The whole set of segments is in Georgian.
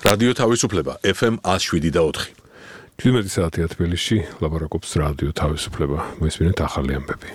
რადიო თავისუფლება FM 107.4. 17 საათია თბილისში, ლაპარაკობს რადიო თავისუფლება. მოისმინეთ ახალი ამბები.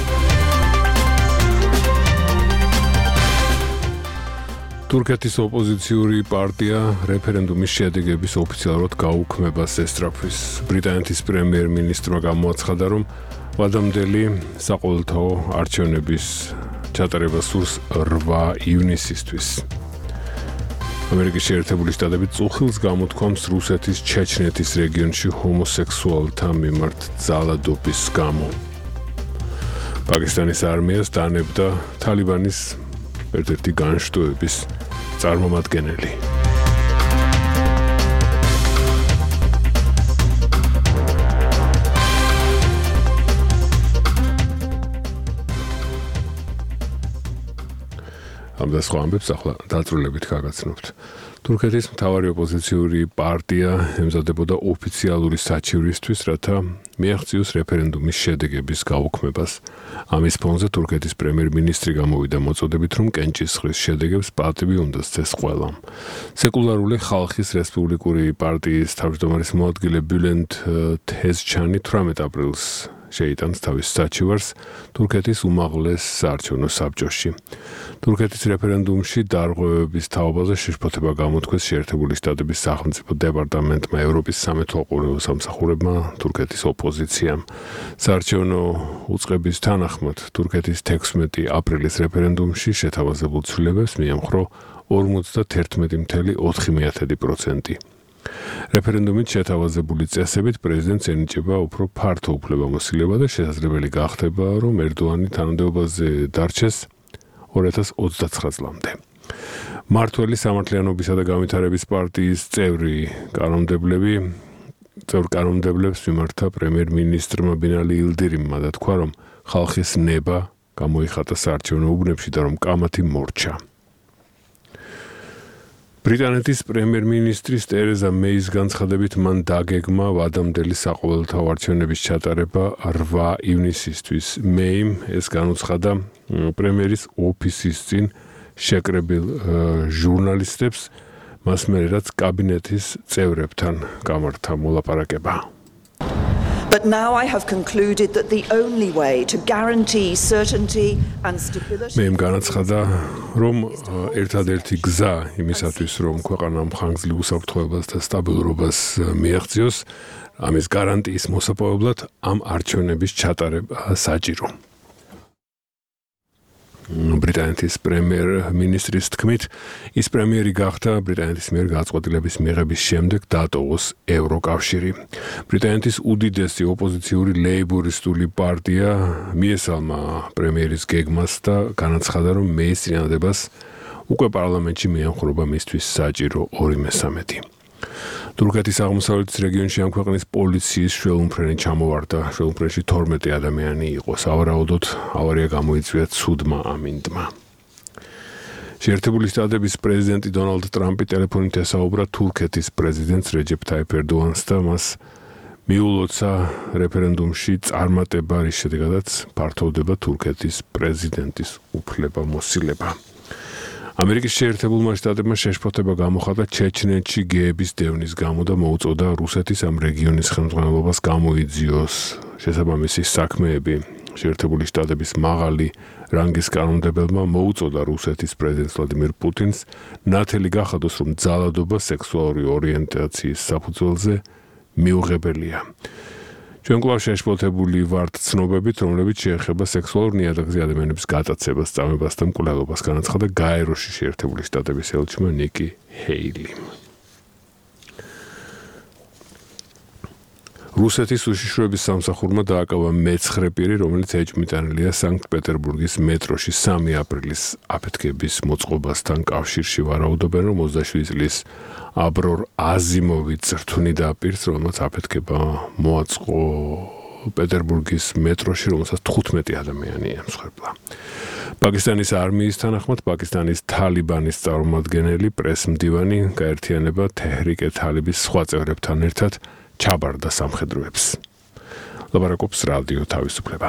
თურქეთის ოპოზიციური პარტია რეფერენდუმის შედეგების ოფიციალურად გაუქმებას ესწრაფვის. ბრიტანეთის პრემიერ-მინისტრმა გამოაცხადა, რომ ვადამდელი საყოველთაო არჩევნების ჩატარებას სურს 8 ივნისისთვის. ამერიკის შეერთებული შტატები წუხილს გამოთქვამს რუსეთის ჩეჩნეთის რეგიონში ჰომოსექსუალთა მიმართ ძალადობის გამო. პაკისტანის არმიას დანებდა თალიბანის ერთ-ერთი განშტოების წარმომადგენელი. ამ და სხვა ამბებს ახლა დაწვრილებით გაგაცნობთ. თურქეთის მთავარი ოპოზიციური პარტია ემზადებოდა ოფიციალური საჩივრისთვის, რათა მიაღწიოს რეფერენდუმის შედეგების გაუქმებას. ამის ფონზე თურქეთის პრემიერ-მინისტრი გამოვიდა მოწოდებით, რომ კენჭისყრის შედეგებს პატივი უნდა სცეს ყველამ. სეკულარული ხალხის რესპუბლიკური პარტიის თავმჯდომარის მოადგილე ბულენდ თეზჩანი 18 აპრილს შეიტანს თავის საჩივარს თურქეთის უმაღლეს საარჩევნო საბჭოში. თურქეთის რეფერენდუმში დარღვევების თაობაზე შეშფოთება გამოთქვეს შეერთებული შტატების სახელმწიფო დეპარტამენტმა, ევროპის სამეთვალყურეო სამსახურებმა, თურქეთის ოპოზიციამ. საარჩევნო უწყების თანახმად თურქეთის 16 აპრილის რეფერენდუმში შეთავაზებულ ცვლილებებს მიემხრო 51.4%. რეფერენდუმით შეთავაზებული წესებით პრეზიდენტს ენიჭება უფრო ფართო უფლებამოსილება და შესაძლებელი გახდება, რომ ერდოანი თანამდებობაზე დარჩეს 2029 წლამდე. მართველი სამართლიანობისა და განვითარების პარტიის წევრი კანონმდებლებს მიმართა პრემიერ-მინისტრმა ბინალი ილდირიმმა თქვა, რომ ხალხის ნება გამოიხატა საარჩევნო უბნებში და რომ კამათი მორჩა. ბრიტანეთის პრემიერ-მინისტრის ტერეზა მეის განცხადებით მან დაგეგმა ვადამდელი საყოველთაო არჩევნების ჩატარება 8 ივნისისთვის. მეიმ ეს განუცხადა პრემიერის ოფისის წინ შეკრებილ ჟურნალისტებს, მას მერე რაც კაბინეტის წევრებთან გამართა მოლაპარაკება. But now I have concluded that the only way to guarantee certainty and stability მეიმ განაცხადა, რომ ერთადერთი გზა იმისათვის, რომ ქვეყანამ ხანგრძლივ უსაფრთხოებას და სტაბილურობას მიაღწიოს, ამის გარანტიის მოსაპოვებლად ამ არჩევნების ჩატარება საჭირო. ბრიტანეთის პრემიერ-მინისტრის თქმით, ის პრემიერი გახდა ბრიტანეთის მიერ გაწყვეტილების მიღების შემდეგ დატოვოს ევროკავშირი. ბრიტანეთის უდიდესი ოპოზიციური ლეიბორისტული პარტია მიესალმა პრემიერის გეგმას და განაცხადა, რომ მეის წინადადებას უკვე პარლამენტში მიემხრობა მისთვის საჭირო 2/3. თურქეთის აღმოსავლეთის რეგიონში ამ ქვეყნის პოლიციის შველუმფრენი ჩამოვარდა. შველუმფრენში 12 ადამიანი იყო. სავარაუდოდ ავარია გამოიწვია ცუდმა ამინდმა. შეერთებული შტატების პრეზიდენტი დონალდ ტრამპი ტელეფონით ესაუბრა თურქეთის პრეზიდენტს რეჯეფ ტაიფ ერდოანს და მას მიულოცა რეფერენდუმში წარმატება, რის შედეგადაც ფართოვდება თურქეთის პრეზიდენტის უფლებამოსილება. ამერიკის შეერთებულმა შტატებმა შეშფოთება გამოხატა ჩეჩნეთში გეების დევნის გამო და მოუწოდა რუსეთის ამ რეგიონის ხელმძღვანელობას გამოიძიოს შესაბამისი საქმეები. შეერთებული შტატების მაღალი რანგის კანონმდებელმა მოუწოდა რუსეთის პრეზიდენტ ვლადიმირ პუტინს ნათელი გახადოს, რომ ძალადობა სექსუალური ორიენტაციის საფუძველზე მიუღებელია. ჩვენ კვლავ შეშფოთებული ვართ ცნობებით, რომლებიც შეეხება სექსუალურ ნიადაგზე ადამიანების გატაცებას, სწავლებას და მკვლელობას, განაცხადა გაეროში შეერთებული შტატების ელჩმა ნიკი ჰეილიმ. რუსეთის უშიშროების სამსახურმა დააკავა მე-9 პირი, რომელიც ეჭვმიტანილია სანქტ-პეტერბურგის მეტროში 3 აპრილის აფეთქების მოწყობასთან კავშირში. ვარაუდობენ, რომ 27 წლის აბრორ აზიმოვი წრთვნიდა პირს, რომელმაც აფეთქება მოაწყო პეტერბურგის მეტროში, რომელსაც 15 ადამიანი ემსხვერპლა. პაკისტანის არმიის თანახმად, პაკისტანის თალიბანის წარმომადგენელი პრესმდივანი გაერთიანება თეჰრიკე თალიბის სხვა წევრებთან ერთად ჩაბარდა სამხედროებს. ლაპარაკობს რადიო თავისუფლება.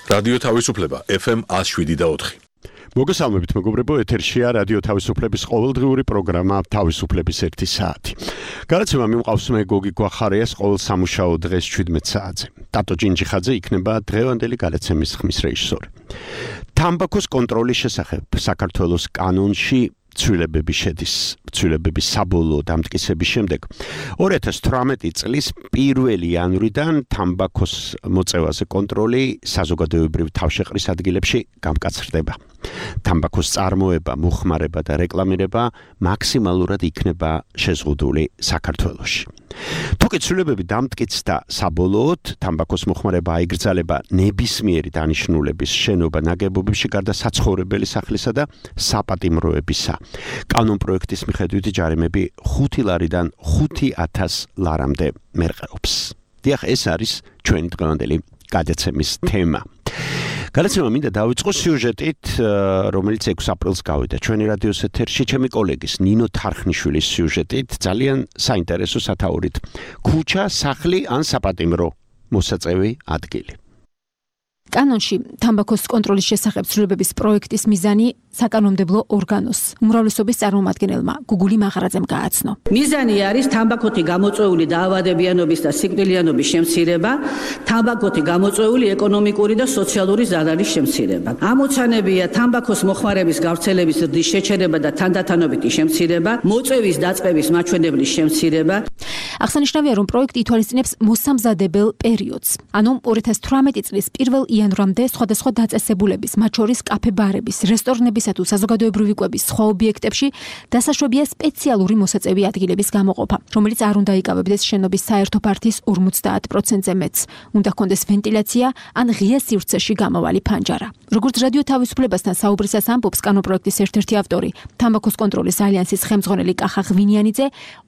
რადიო თავისუფლება FM 107.4. მოგესალმებით მეგობრებო, ეთერშია რადიო თავისუფლების ყოველდღიური პროგრამა თავისუფლების 1 საათი. გადაცემა მიმყავს მე გოგი გვახარიას ყოველ სამუშაო დღეს 17 საათზე. ტატო ჭინჭიხაძე იქნება დღევანდელი გადაცემის ხმის რეჟისორი. თამბაქოს კონტროლის შესახებ საქართველოს კანონში ცვლილებები შედის. ცვლილებების საბოლოო დამტკიცების შემდეგ 2018 წლის 1 იანვრიდან თამბაქოს მოწევაზე კონტროლი საზოგადოებრივ თავშეყრის ადგილებში გამკაცრდება. თამბაქოს წარმოება, მოხმარება და რეკლამირება მაქსიმალურად იქნება შეზღუდული საქართველოში. თუკი ცვლილებები დამტკიცდა საბოლოოდ, თამბაქოს მოხმარება აიგრძალება ნებისმიერი დანიშნულების შენობა ნაგებობებში გარდა საცხოვრებელი სახლისა და საპატიმროებისა. კანონპროექტის მიხედვით ჯარიმები 5 ლარიდან 5,000 ლარამდე მერყეობს. დიახ, ეს არის ჩვენი დღევანდელი გადაცემის თემა. გადაცემა მინდა დავიწყო სიუჟეტით, რომელიც 6 აპრილს გავიდა ჩვენი რადიოს ეთერში, ჩემი კოლეგის ნინო თარხნიშვილის სიუჟეტით, ძალიან საინტერესო სათაურით. ქუჩა, სახლი ან საპატიმრო მოსაწევი ადგილი. კანონში თამბაქოს კონტროლის შესახებ ცვლილებების პროექტის მიზანი საკანონმდებლო ორგანოს უმრავლესობის წარმომადგენელმა გუგული მაღარაძემ გააცნო. მიზანი არის თამბაქოთი გამოწვეული დაავადებიანობის და სიკვდილიანობის შემცირება, თამბაქოთი გამოწვეული ეკონომიკური და სოციალური ზარალის შემცირება. ამოცანებია თამბაქოს მოხმარების გავრცელების ზრდის შეჩერება და თანდათანობითი შემცირება, მოწევის დაწყების მაჩვენებლის შემცირება. აღსანიშნავია, რომ პროექტი ითვალისწინებს მოსამზადებელ პერიოდს, ანუ 2018 წლის 1 იანვრამდე სხვადასხვა დაწესებულების, მათ შორის კაფე-ბარების, რესტორნებისა თუ საზოგადოებრივი კვების სხვა ობიექტებში დასაშვებია სპეციალური მოსაწევი ადგილების გამოყოფა, რომელიც არ უნდა იკავებდეს შენობის საერთო ფართის 50%-ზე მეტს. უნდა ჰქონდეს ვენტილაცია ან ღია სივრცეში გამავალი ფანჯარა. როგორც რადიო თავისუფლებასთან საუბრისას ამბობს კანონპროექტის ერთ-ერთი ავტორი, თამბაქოს კონტროლის ალიანსის ხელმძღვანელი კახა ღვინიანიძე,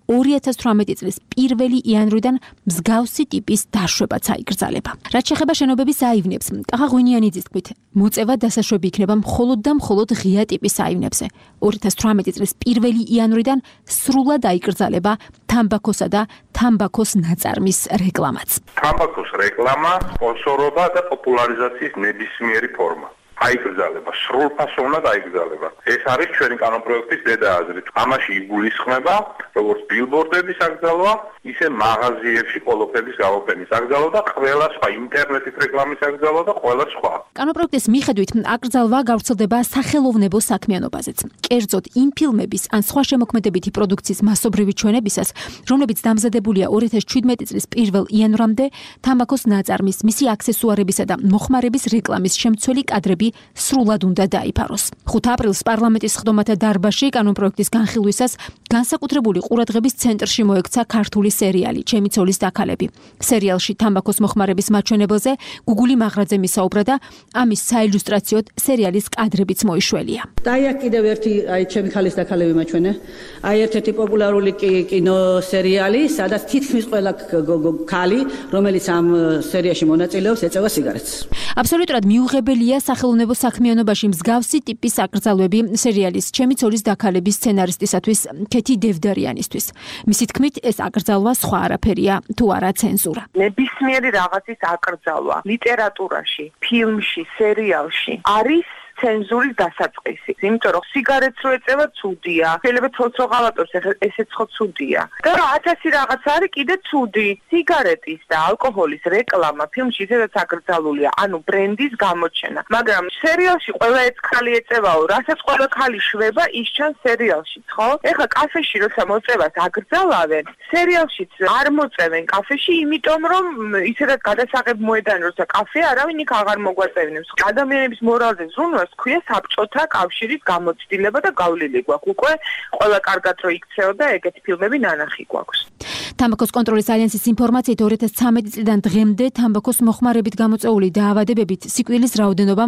2018 წლის 1 იანვრიდან მსგავსი ტიპის დაშვებაც აიგრძალება. რაც შეეხება შენობების აივნებს, კახა ღვინიანიძის თქმით, მოწევა დასაშვები იქნება მხოლოდ და მხოლოდ ღია ტიპის აივნებზე. 2018 წლის 1 იანვრიდან სრულად აიგრძალება თამბაქოსა და თამბაქოს ნაწარმის რეკლამაც. თამბაქოს რეკლამა, სპონსორობა და პოპულარიზაციის ნებისმიერი ფორმა. აიგრძალება, სრულფასოვნად აიგრძალება. ეს არის ჩვენი კანონპროექტის დედა აზრი. ამაში იგულისხმება, როგორც ბილბორდების აკრძალვა, ისე მაღაზიებში პოლოფების გამოფენის აკრძალვა და ყველა სხვა ინტერნეტის რეკლამის აკრძალვა და ყველა სხვა. კანონპროექტის მიხედვით აკრძალვა გავრცელდება სახელოვნებო საქმიანობაზეც. კერძოდ იმ ფილმების ან სხვა შემოქმედებითი პროდუქციის მასობრივი ჩვენებისას, რომლებიც დამზადებულია 2017 წლის 1 იანვრამდე, თამბაქოს ნაწარმის, მისი აქსესუარებისა და მოხმარების რეკლამის შემცველი კადრები სრულად უნდა დაიფაროს. 5 აპრილს პარლამენტის სხდომათა დარბაზში კანონპროექტის განხილვისას განსაკუთრებული ყურადღების ცენტრში მოექცა ქართული სერიალი ჩემი ცოლის დაქალები. სერიალში თამბაქოს მოხმარების მაჩვენებელზე გუგული მაღრაძემ ისაუბრა და ამის საილუსტრაციოდ სერიალის კადრებიც მოიშველია. და აი კიდევ ერთი ჩემი ხალის დაქალები მაჩვენე. აი ერთ-ერთი პოპულარული კინო სერიალი, სადაც თითქმის ყველა ქალი, რომელიც ამ სერიაში მონაწილეობს, ეწევა სიგარეტს. აბსოლუტურად მიუღებელია სახელოვნებო საქმიანობაში მსგავსი ტიპის აკრძალვები სერიალის ჩემი ცოლის დაქალების სცენარისტისათვის ქეთი დევდარიანისთვის. მისი თქმით, ეს აკრძალვა სხვა არაფერია, თუ არა ცენზურა. ნებისმიერი რაღაცის აკრძალვა ლიტერატურაში, ფილმში, სერიალში არის ცენზურის დასაწყისი. იმიტომ რომ სიგარეტს რო ეწევა ცუდია, შეიძლება თოls რო ღალატობს, ესეც ხო ცუდია. და 1000 რაღაც არის კიდე ცუდი. სიგარეტის და ალკოჰოლის რეკლამა ფილმში ისედაც აკრძალულია, ანუ ბრენდის გამოჩენა. მაგრამ სერიალში ყველა ეცქალი ეწევაო, რასაც ყველა ქალი შვება, ის ჩანს სერიალშიც, ხო? ეხლა კაფეში როცა მოწევას აკრძალავენ, სერიალშიც არ მოწევენ კაფეში, იმიტომ რომ ისედაც გადასაღებ მოედანი როცა კაფეა, არავინ იქ აღარ მოგვაწევნებს. ადამიანების მორალზე ზრუნვას ქვია საბჭოთა კავშირის გამოცდილება და გავლილი გვაქვს. უკვე ყველა კარგად რო იქცეოდა, ეგეთი ფილმები ნანახი გვაქვს. თამბაქოს კონტროლის ალიანსის ინფორმაციით 2013 წლიდან დღემდე თამბაქოს მოხმარებით გამოწვეული დაავადებებით სიკვდილის რაოდენობამ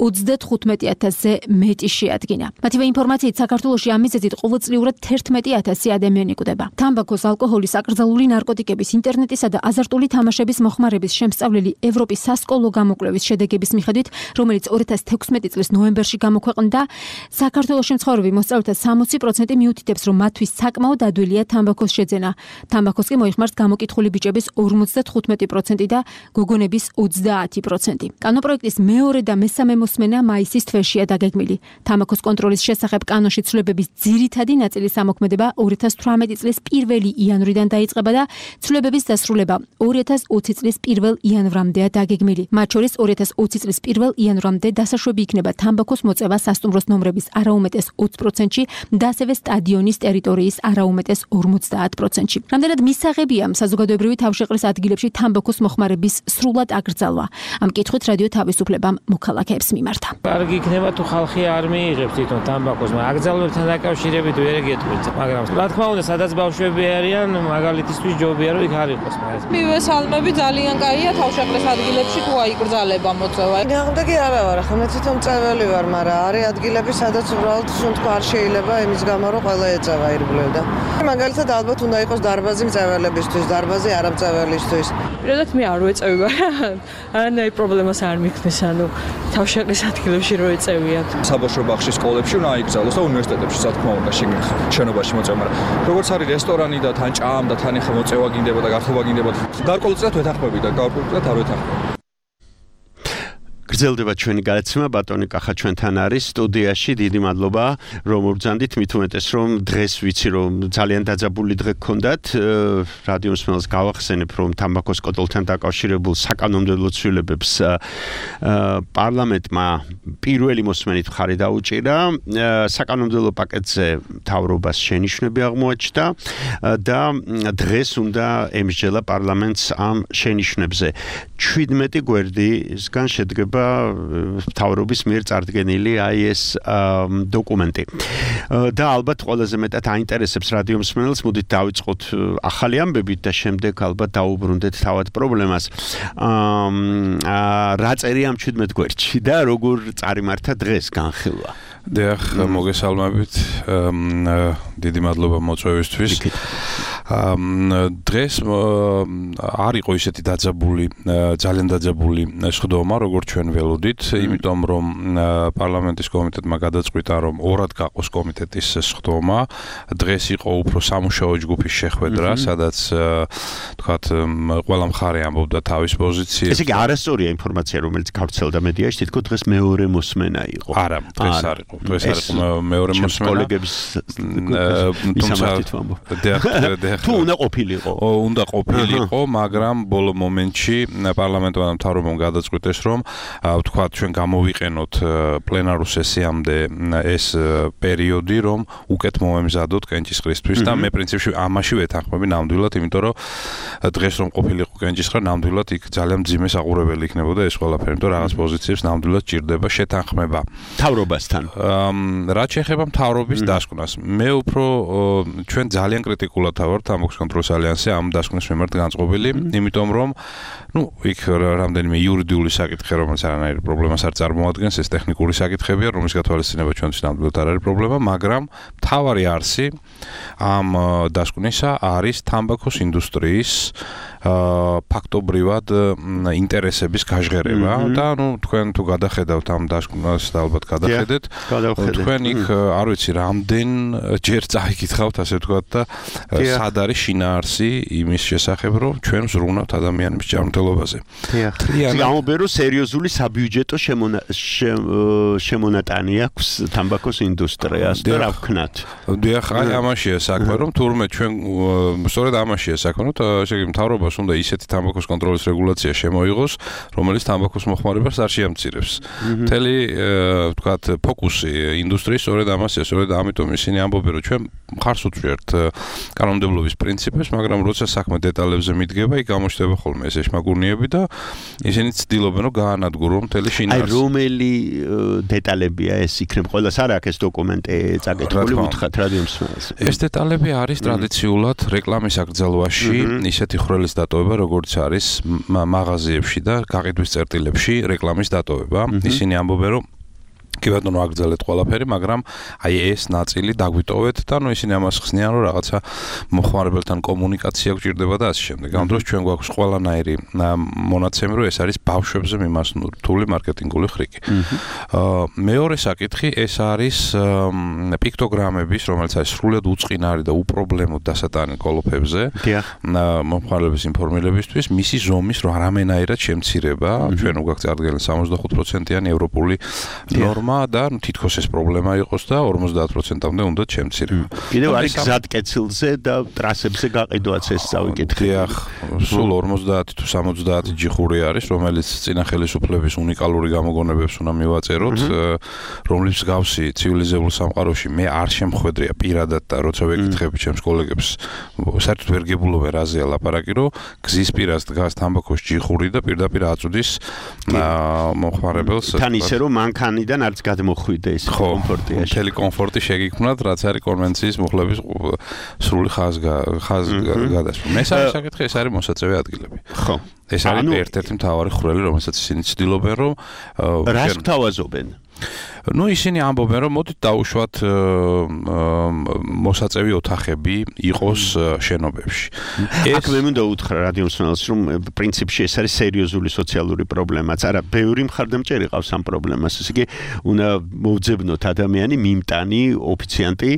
35,000-ზე მეტი შეადგინა. მათივე ინფორმაციით საქართველოში ამ მიზეზით ყოველწლიურად 11,000 ადამიანი კვდება. თამბაქოს, ალკოჰოლის, აკრძალული ნარკოტიკების, ინტერნეტისა და აზარტული თამაშების მოხმარების შემსწავლელი ევროპის სასკოლო გამოკვლევის შედეგების მიხედვით, რომელიც 2016 წლის ნოემბერში გამოქვეყნდა, საქართველოში მცხოვრები მოსწავლეთა 60% მიუთითებს, რომ მათთვის საკმაოდ ადვილია თამბაქოს შეძენა. თამბაქოს თამბაქოს კი მოიხმარს გამოკითხული ბიჭების 55% და გოგონების 30%. კანონპროექტის მეორე და მესამე მოსმენა მაისის თვეშია დაგეგმილი. თამბაქოს კონტროლის შესახებ კანონში ცვლილებების ძირითადი ნაწილის ამოქმედება 2018 წლის 1 იანვრიდან დაიწყება და ცვლილებების დასრულება 2020 წლის 1 იანვრამდეა დაგეგმილი. მათ შორის 2020 წლის 1 იანვრამდე დასაშვები იქნება თამბაქოს მოწევა სასტუმროს ნომრების არაუმეტეს 20%-ში და ასევე სტადიონის ტერიტორიის არაუმეტეს 50%-ში. რამდენად მისაღებია საზოგადოებრივი თავშეყრის ადგილებში თამბაქოს მოხმარების სრულად აკრძალვა. ამ კითხვით რადიო თავისუფლებამ მოქალაქეებს მიმართა. კარგი იქნება თუ ხალხი არ მიიღებს თვითონ თამბაქოს, მაგრამ აკრძალვებთან დაკავშირებით ვერ გეტყვით, მაგრამ რა თქმა უნდა, სადაც ბავშვები არიან, მაგალითისთვის ჯობია რომ იქ არ იყოს. მივესალმები, ძალიან კაია თავშეყრის ადგილებში თუ აიკრძალება მოწევა. ნახმდეგი არა ვარ, ახლა მე თვითონ წეველი ვარ, მაგრამ არის ადგილები, სადაც უბრალოდ თქო არ შეიძლება იმის გამო რომ ყველა ეწევა ირგვლივ და მაგალითად ალბათ უნდა იყოს დარბაზი მწეველებისთვის, დარბაზი არამწეველისთვის. პირადად მე არ ვეწევი, მაგრამ არანაირი პრობლემას არ მიქმნის, ანუ თავშეყრის ადგილებში რო ეწევიათ. საბავშვო ბაღში, სკოლებში უნდა აიკრძალოს და უნივერსიტეტებში, რა თქმა უნდა, შენობაში მოწევა, მაგრამ როგორც არის რესტორანი და თან ჭამ და თან ეხა მოწევა გინდება და გართობა გინდება, გარკვეულწილად ვეთანხმები და გარკვეულწილად არ ვეთანხმები. გრძელდება ჩვენი გადაცემა, ბატონი კახა ჩვენთან არის სტუდიაში. დიდი მადლობა რომ ურბძანდით, მით უმეტეს რომ დღეს ვიცი რომ ძალიან დაძაბული დღე გქონდათ. რადიო მსმენელს გავახსენებ რომ თამბაქოს კოტლთან დაკავშირებულ საკანონმდებლო ცვლილებებს პარლამენტმა პირველი მოსმენით მხარი დაუჭირა. საკანონმდებლო პაკეტზე მთავრობას შენიშვნები აღმოაჩნდა და დღეს უნდა ემსჯელა პარლამენტს ამ შენიშვნებზე. 17 გვერდისგან შედგება მთავრობის მიერ წარდგენილი აი ეს დოკუმენტი. და ალბათ ყველაზე მეტად აინტერესებს რადიო მსმენელს, მოდით დავიწყოთ ახალი ამბებით და შემდეგ ალბათ დაუბრუნდეთ თავად პრობლემას. რა წერია ამ 17 გვერდში და როგორ წარიმართა დღეს განხილვა? დიახ, მოგესალმებით. დიდი მადლობა მოწვევისთვის. დღეს არ იყო ისეთი ძალიან დაძაბული სხდომა, როგორც ჩვენ ველოდით, იმიტომ რომ პარლამენტის კომიტეტმა გადაწყვიტა, რომ ორად გაყოს კომიტეტის სხდომა. დღეს იყო უფრო სამუშაო ჯგუფის შეხვედრა, სადაც თქვათ ყველა მხარე ამბობდა თავის პოზიციებს. ესე იგი არასწორია ინფორმაცია, რომელიც გავრცელდა მედიაში, თითქოს დღეს მეორე მოსმენა იყო. არა, დღეს არ იყო. დღეს არ იყო მეორე მოსმენა. კოლეგების თუ უნდა ყოფილიყო. უნდა ყოფილიყო, მაგრამ ბოლო მომენტში პარლამენტმა მთავრობამ გადაწყვიტეს, რომ ვთქვათ, ჩვენ გამოვიყენოთ პლენარულ სესიამდე ეს პერიოდი, რომ უკეთ მომემზადოთ კენჭისყრისთვის და მე პრინციპში ამაში ვეთანხმები ნამდვილად, იმიტომ რომ დღეს რომ ყოფილიყო კენჭისყრა, ნამდვილად იქ ძალიან მძიმე საყურებელი იქნებოდა ეს ყველაფერი, იმიტომ რაღაც პოზიციებს ნამდვილად ჭირდება შეთანხმება მთავრობასთან. რაც შეეხება მთავრობის დასკვნას, მე უფრო ჩვენ ძალიან კრიტიკულად ვართ თამბაქოს კონტროლის ალიანსი ამ დასკვნის მიმართ განწყობილი, იმიტომ რომ იქ რამდენიმე იურიდიული საკითხი, რომელიც არანაირი პრობლემას არ წარმოადგენს, ეს ტექნიკური საკითხებია, რომლის გათვალისწინება ჩვენთვის ნამდვილად არ არის პრობლემა, მაგრამ მთავარი არსი ამ დასკვნისა არის თამბაქოს ინდუსტრიის ფაქტობრივად ინტერესების გაჟღერება და თქვენ თუ გადახედავთ ამ დასკვნას და ალბათ გადახედეთ, თქვენ იქ არ ვიცი რამდენ ჯერ წაიკითხავთ, ასე ვთქვათ და სად არის შინაარსი იმის შესახებ, რომ ჩვენ ვზრუნავთ ადამიანების ჯანმრთელობაზე. გამომბერო სერიოზული საბიუჯეტო შემონატანი აქვს თამბაქოს ინდუსტრიას და რა ვქნათ. დიახ, აი ამაშია საქმე, რომ თურმე ჩვენ სწორედ ამაშია საქმე, რომ შეგვიძლია მთავრობას უნდა ისეთი თამბაქოს კონტროლის რეგულაცია შემოიღოს, რომელიც თამბაქოს მოხმარებას არ შეამცირებს. მთელი ვთქვათ ფოკუსი ინდუსტრიის სწორედ ამასია, სწორედ ამიტომ ისინი ამბობენ, რომ ჩვენ მხარს უჭერთ კანონმდებლობის პრინციპებს, მაგრამ როცა საქმე დეტალებზე მიდგება, იქ გამოჩნდება ხოლმე ეს ეშმაკურნიები და ისინი ცდილობენ, რომ გაანადგურონ მთელი შინაარსი. აი რომელი დეტალებია ეს იქნებ ყველას არ აქვს ეს დოკუმენტი წაკითხული უთხრათ რადიო მსმენელს. ეს დეტალები არის ტრადიციულად რეკლამის აკრძალვაში ისეთი ხვრელის დატოვება, როგორც არის მაღაზიებში და გაყიდვის წერტილებში რეკლამის დატოვება. ისინი ამბობენ, რომ კი ბატონო აგრძელეთ ყველაფერი, მაგრამ აი ეს ნაწილი დაგვიტოვეთ და ნუ ისინი ამას ხსნიან, რომ რაღაცა მოხმარებელთან კომუნიკაცია გვჭირდება და ასე შემდეგ. ამ დროს ჩვენ გვაქვს ყველანაირი მონაცემი, რომ ეს არის ბავშვებზე მიმართული მარკეტინგული ხრიკი. მეორე საკითხი ეს არის პიქტოგრამების, რომელიც არის სრულიად უწყინარი და უპრობლემო დასატანი კოლოფებზე. მომხმარებლების ინფორმირებისთვის მისი ზომის რომ არამენაირად შემცირება, ჩვენ გვაქვს წარდგენილი 65%-იანი ევროპული ნორმა და თითქოს ეს პრობლემა იყოს და 50%-მდე უნდა შემცირება. კიდევ არის გზატკეცილზე და ტრასებზე გაყიდვაც ეს წავიკითხე. სულ 50 თუ 70 ჯიხური არის, რომელიც წინა ხელისუფლების უნიკალური გამოგონებებს უნდა მივაწეროთ, რომლის გავსი ცივილიზებულ სამყაროში მე არ შემხვედრია პირადად და როცა ვეკითხები ჩემს კოლეგებს, საერთოდ ვერ გებულობენ რაზეა ლაპარაკი, რომ გზის პირას დგას თამბაქოს ჯიხური და პირდაპირ აწვდის მომხმარებელს. თან ისე რომ მანქანიდან არც გადმოხვიდე ეს კომფორტია. მთელი კომფორტი შეგიქმნათ, რაც არის კონვენციის მუხლების სრული ხაზგადასვლა. მესამე საკითხი ეს არის მოსაწევი ადგილები. ხო. ეს არის ერთ-ერთი მთავარი ხვრელი, რომელსაც ისინი ცდილობენ, რომ რას გთავაზობენ? ნუ ისინი ამბობენ, რომ მოდით დავუშვათ მოსაწევი ოთახები იყოს შენობებში. აქ მე მინდა უთხრა რადიომსმენელს, რომ პრინციპში ეს არის სერიოზული სოციალური პრობლემაც. არა, ბევრი მხარდამჭერი ყავს ამ პრობლემას. ესე იგი, უნდა მოვძებნოთ ადამიანი, მიმტანი, ოფიციანტი,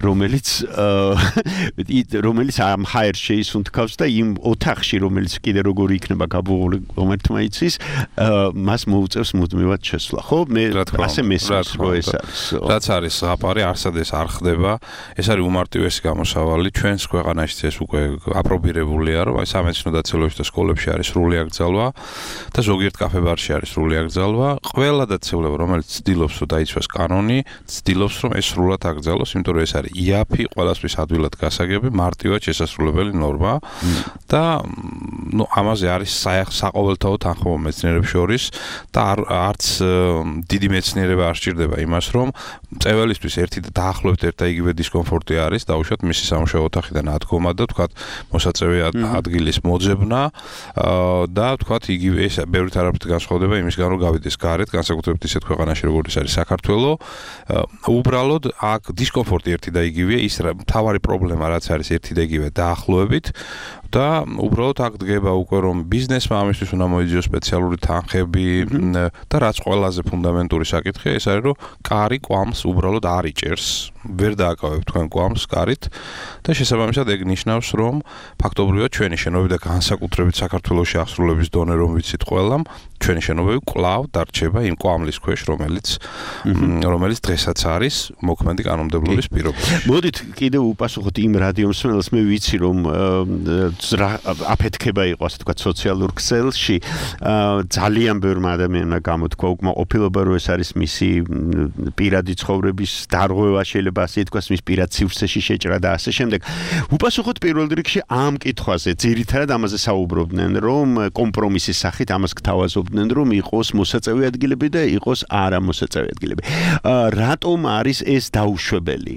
რომელიც ამ ჰაერს შეისუნთქავს და იმ ოთახში, რომელიც კიდე როგორი იქნება გაბუღული ღმერთმა იცის, მას მოუწევს მუდმივად შესვლა. ხო, მე ასე მესმის რომ ეს არის. რაც არის ზღაპარი, არსად ეს არ ხდება. ეს არის უმარტივესი გამოსავალი. ჩვენს ქვეყანაში ეს უკვე აპრობირებულია, რომ აი სამეცნიერო დაწესებულებებში და სკოლებში არის სრული აკრძალვა და ზოგიერთ კაფე-ბარში არის სრული აკრძალვა. ყველა დაწესებულება, რომელიც ცდილობს რომ დაიცვას კანონი, ცდილობს რომ ეს სრულად აკრძალოს, იმიტომ რომ ეს არის იაფი, ყველასთვის ადვილად გასაგები, მარტივად შესასრულებელი ნორმა და ნუ ამაზე არის საყოველთაო თანხმობა მეცნიერებს შორის და არც დიდი მეცნიერება არ სჭირდება იმას, რომ წეველისთვის ერთი და დაახლოებით ერთ და იგივე დისკომფორტი არის, დაუშვათ მისი სამუშაო ოთახიდან ადგომა და თქვათ მოსაწევი ადგილის მოძებნა და თქვათ იგივე ეს ბევრით არაფრით განსხვავდება იმისგან, რომ გავიდეს გარეთ, განსაკუთრებით ისეთ ქვეყანაში, როგორც არის საქართველო, უბრალოდ აქ დისკომფორტი ერთი და იგივეა, ის მთავარი პრობლემა რაც არის ერთი და იგივე დაახლოებით და უბრალოდ აქ დგება უკვე რომ ბიზნესმა ამისთვის უნდა მოიძიოს სპეციალური თანხები და რაც ყველაზე ფუნდამენტური საკითხია ეს არის რომ კარი კვამს უბრალოდ არ იჭერს ვერ დააკავებ თქვენ კვამს კარით და შესაბამისად ეგ ნიშნავს რომ ფაქტობრივად ჩვენი შენობები და განსაკუთრებით საქართველოში აღსრულების დონე რომ ვიცით ყველამ ჩვენი შენობები კვლავ დარჩება იმ კვამლის ქვეშ რომელიც დღესაც არის მოქმედი კანონმდებლობის პირობებში. მოდით კიდევ უპასუხოთ იმ რადიომსმენელს მე ვიცი რომ აფეთქება იყო ასე თქვა სოციალურ ქსელში ძალიან ბევრმა ადამიანმა გამოთქვა უკმაყოფილება რომ ეს არის მისი პირადი ცხოვრების დარღვევა შეიძლება ასე ითქვას მის პირად სივრცეში შეჭრა და ასე შემდეგ. უპასუხოთ პირველ რიგში ამ კითხვაზე ძირითადად ამაზე საუბრობდნენ რომ კომპრომისის სახით ამას გთავაზობდნენ რომ იყოს მოსაწევი ადგილები და იყოს არა მოსაწევი ადგილები. რატომ არის ეს დაუშვებელი?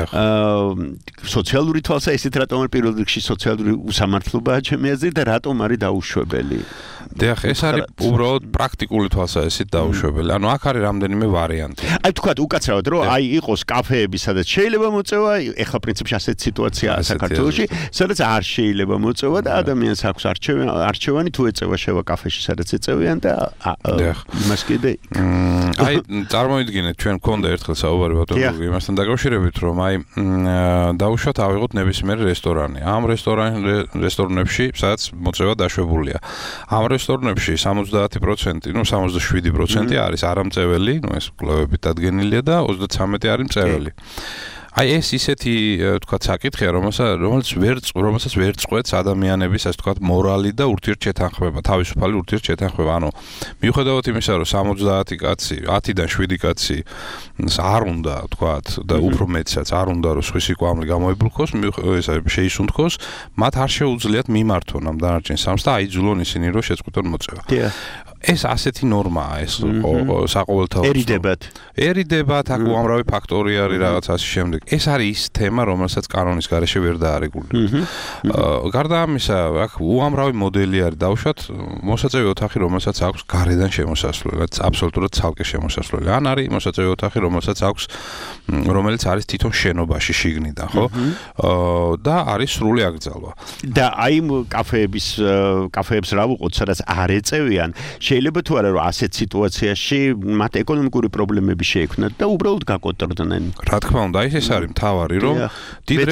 სოციალური თვალსაზრისით რატომ არის პირველ რიგში სოციალური უსამართლობაა ჩემი აზრით და რატომ არის დაუშვებელი? დიახ, ეს არის უბრალოდ პრაქტიკული თვალსაზრისით დაუშვებელი. ანუ აქ არის რამდენიმე ვარიანტი. აი თქვათ უკაცრავად რომ აი იყოს კაფეები, სადაც შეიძლება მოწევა, ეხლა პრინციპში ასეთ სიტუაციაა საქართველოში, სადაც არ შეიძლება მოწევა და ადამიანს აქვს არჩევანი თუ ეწევა შევა კაფეში, სადაც ეწევიან და იმას კიდე აი წარმოიდგინეთ ჩვენ გქონდა ერთხელ საუბარი ბატონო იმასთან დაკავშირებით რომ აი დაუშვათ ავიღოთ ნებისმიერი რესტორანი. ამ რესტორნებში სადაც მოწევა დაშვებულია. ამ რესტორნებში 70%, ну 67% არის არამწეველი, ну ეს კვლევებით დადგენილია და 33% არის მწეველი. აი ეს ისეთი თქვათ საკითხია, რომელსაც ვერ წყვეტს ადამიანების ასე თქვათ მორალი და ურთიერთშეთანხმება, თავისუფალი ურთიერთშეთანხმება. ანუ მიუხედავად იმისა, რომ 70 კაცი, 10-დან 7 კაცი არ უნდა თქვათ და უფრო მეტსაც არ უნდა რომ სხვისი კვამლი გამოებულქოს, შეისუნთქოს, მათ არ შეუძლიათ მიმართონ ამ დანარჩენ სამს და აიძულონ ისინი რომ შეწყვიტონ მოწევა. ეს ასეთი ნორმაა ეს საყოველთაო ერიდებათ აქ უამრავი ფაქტორი არის რაღაც ასე შემდეგ ეს არის ის თემა რომელსაც კანონის გარეშე ვერ დაარეგულირებთ გარდა ამისა აქ უამრავი მოდელი არის დავუშვათ მოსაწევი ოთახი რომელსაც აქვს გარედან შემოსასვლელი აბსოლუტურად ცალკე შემოსასვლელი ან არის მოსაწევი ოთახი რომელიც არის თვითონ შენობაში შიგნიდან ხო და არის სრული აკრძალვა და აი კაფეებს რა ვუყოთ სადაც არ ეწევიან შეიძლება თუ არა რომ ასეთ სიტუაციაში მათ ეკონომიკური პრობლემები შეექმნათ და უბრალოდ გაკოტრდნენ. რა თქმა უნდა, ეს არის მთავარი, რომ დიდ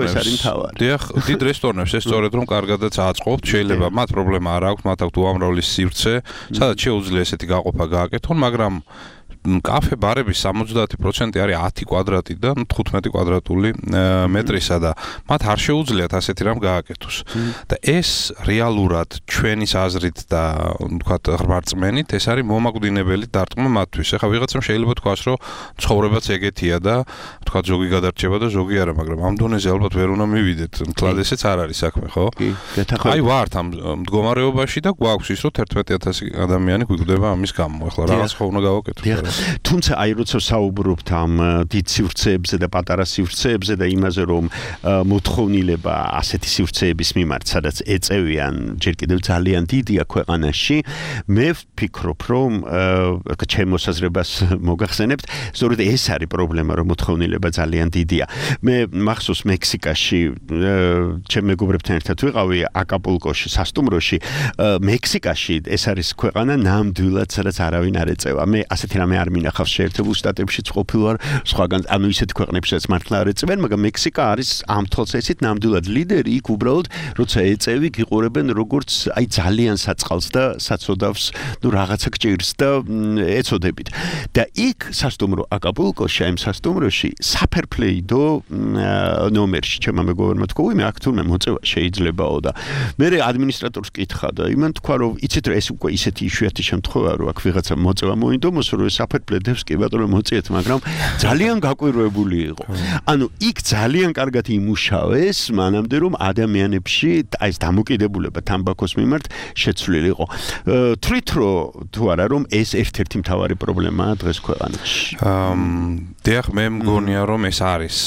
რესტორნებს ეს სწორედ რომ კარგადაც აწყობთ, შეიძლება მათ პრობლემა არ აქვს, მათ აქვთ უამრავი სივრცე, სადაც შეუძლია ესეთი გაყოფა გააკეთონ, მაგრამ კაფე ბარების 70% არის 10 კვადრატიდან 15 კვადრატული მეტრისა და მათ არ შეუძლიათ ასეთი რამ გააკეთოს. და ეს რეალურად ჩვენის აზრით და ვთქვათ ღრმარწმენით ეს არის მომაკვდინებელი დარტყმა მათთვის. ეხლა ვიღაცამ შეიძლება თქვას, რომ ცხოვრებაც ეგეთია და ვთქვათ ზოგი გადარჩება და ზოგი არა, მაგრამ ამ დონეზე ალბათ ვერ უნდა მივიდეთ. მთლად ესეც არ არის საქმე, ხო? აი ვართ ამ მდგომარეობაში და გვაქვს ის, რომ 11,000 ადამიანი გვიკვდება ამის გამო. ეხლა რაღაც ხო უნდა გავაკეთოთ. თუმცა აი როცა საუბრობთ ამ დიდ სივრცეებზე და პატარა სივრცეებზე და იმაზე რომ მოთხოვნილება ასეთი სივრცეების მიმართ სადაც ეწევიან ჯერ კიდევ ძალიან დიდია ქვეყანაში მე ვფიქრობ რომ ჩემ მოსაზრებას მოგახსენებთ სწორედ ეს არის პრობლემა რომ მოთხოვნილება ძალიან დიდია მე მახსოვს მექსიკაში ჩემ მეგობრებთან ერთად ვიყავი აკაპულკოში სასტუმროში მექსიკაში ეს არის ქვეყანა ნამდვილად სადაც არავინ არ ეწევა მე ასეთი რამე არ მინახავს შეერთებულ შტატებშიც ყოფილვარ სხვაგან ანუ ისეთ ქვეყნებშიც მართლა არ ეწევენ მაგრამ მექსიკა არის ამ თვალსაზრისით ნამდვილად ლიდერი იქ უბრალოდ როცა ეწევი გიყურებენ როგორც აი ძალიან საწყალს და საწოდავს ნუ რაღაცა გჭირს და ეწოდებით და იქ სასტუმრო აკაპულკოში ამ სასტუმროში საფერფლეიდო ნომერში ჩემმა მეგობრებმა თქვა მე აქ თურმე მოწევა შეიძლებაო და მე ადმინისტრატორს კითხა და იმან თქვა რომ იცით რომ ეს უკვე ისეთი იშვიათი შემთხვევაა რომ აქ ვიღაცა მოწევა მოინდომოს რომ საფერფლედებს კი ბატონო მოწიეთ, მაგრამ ძალიან გაკვირვებული იყო. ანუ იქ ძალიან კარგად იმუშავეს, მანამდე რომ ადამიანებში აი ეს დამოკიდებულება თამბაქოს მიმართ შეცვლილი იყო. თვით რომ თუ არა რომ ეს ერთ-ერთი მთავარი პრობლემაა დღეს ქვეყანაში. დიახ, მე მგონია რომ ეს არის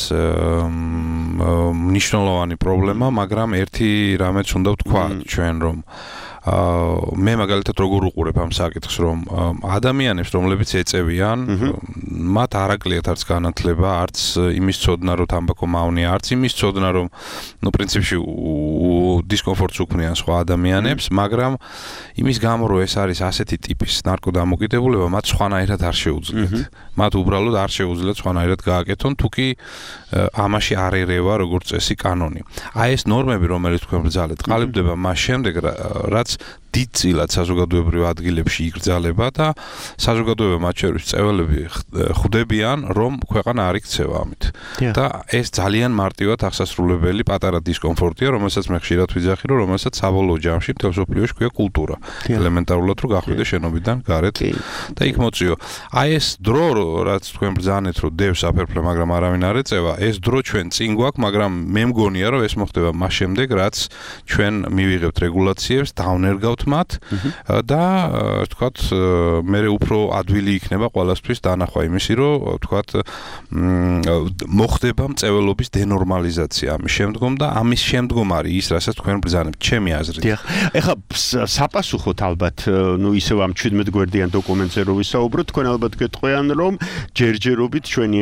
მნიშვნელოვანი პრობლემა, მაგრამ ერთი რამეც უნდა ვთქვა ჩვენ რომ მე მაგალითად როგორ უყურებ ამ საკითხს რომ ადამიანებს რომლებიც ეწევიან მათ არ აკლიათ არც განათლება არც იმის ცოდნა რომ თამბაქო მავნია არც იმის ცოდნა რომ ნუ პრინციპში დისკომფორტს უქმნიან სხვა ადამიანებს მაგრამ იმის გამო რომ ეს არის ასეთი ტიპის ნარკოდამოკიდებულება მათ სხვანაირად არ შეუძლიათ მათ უბრალოდ არ შეუძლიათ სხვანაირად გააკეთონ თუკი ამაში არ ერევა როგორც წესი კანონი აი ეს ნორმები რომელიც თქვენ ბრძალეთ ყალიბდება მას შემდეგ რაც დიდწილად საზოგადოებრივ ადგილებში იგრძალება და საზოგადოება მათ შორის წეველები ხვდებიან რომ ქვეყანა არ იქცევა ამით და ეს ძალიან მარტივად აღსასრულებელი პატარა დისკომფორტია რომელსაც მე ხშირად ვიძახი რომ რომელსაც საბოლოო ჯამში მთელ სოფლიოში ქვია კულტურა ელემენტარულად რომ გახვიდე შენობიდან გარეთ და იქ მოწიო აი ეს დრო რაც თქვენ ბრძანეთ რომ დევს აფერფლე მაგრამ არავინ არ ეწევა ეს დრო ჩვენ წინ გვაქვს მაგრამ მე მგონია რომ ეს მოხდება მას შემდეგ რაც ჩვენ მივიღებთ რეგულაციებს დავნერგავთ მათ და თქვათ მე უფრო ადვილი იქნება ყველასთვის დანახვა იმისი რომ თქვათ მოხდება მწეველობის დენორმალიზაცია ამის შემდგომ და ამის შემდგომ არის ის რასაც თქვენ ბრძანებთ ჩემი აზრით. დიახ. ეხლა საპასუხოდ ალბათ ნუ ისევ ამ 17 გვერდიან დოკუმენტზე რო ვისაუბროთ თქვენ ალბათ გეტყვიან რომ ჯერჯერობით ჩვენი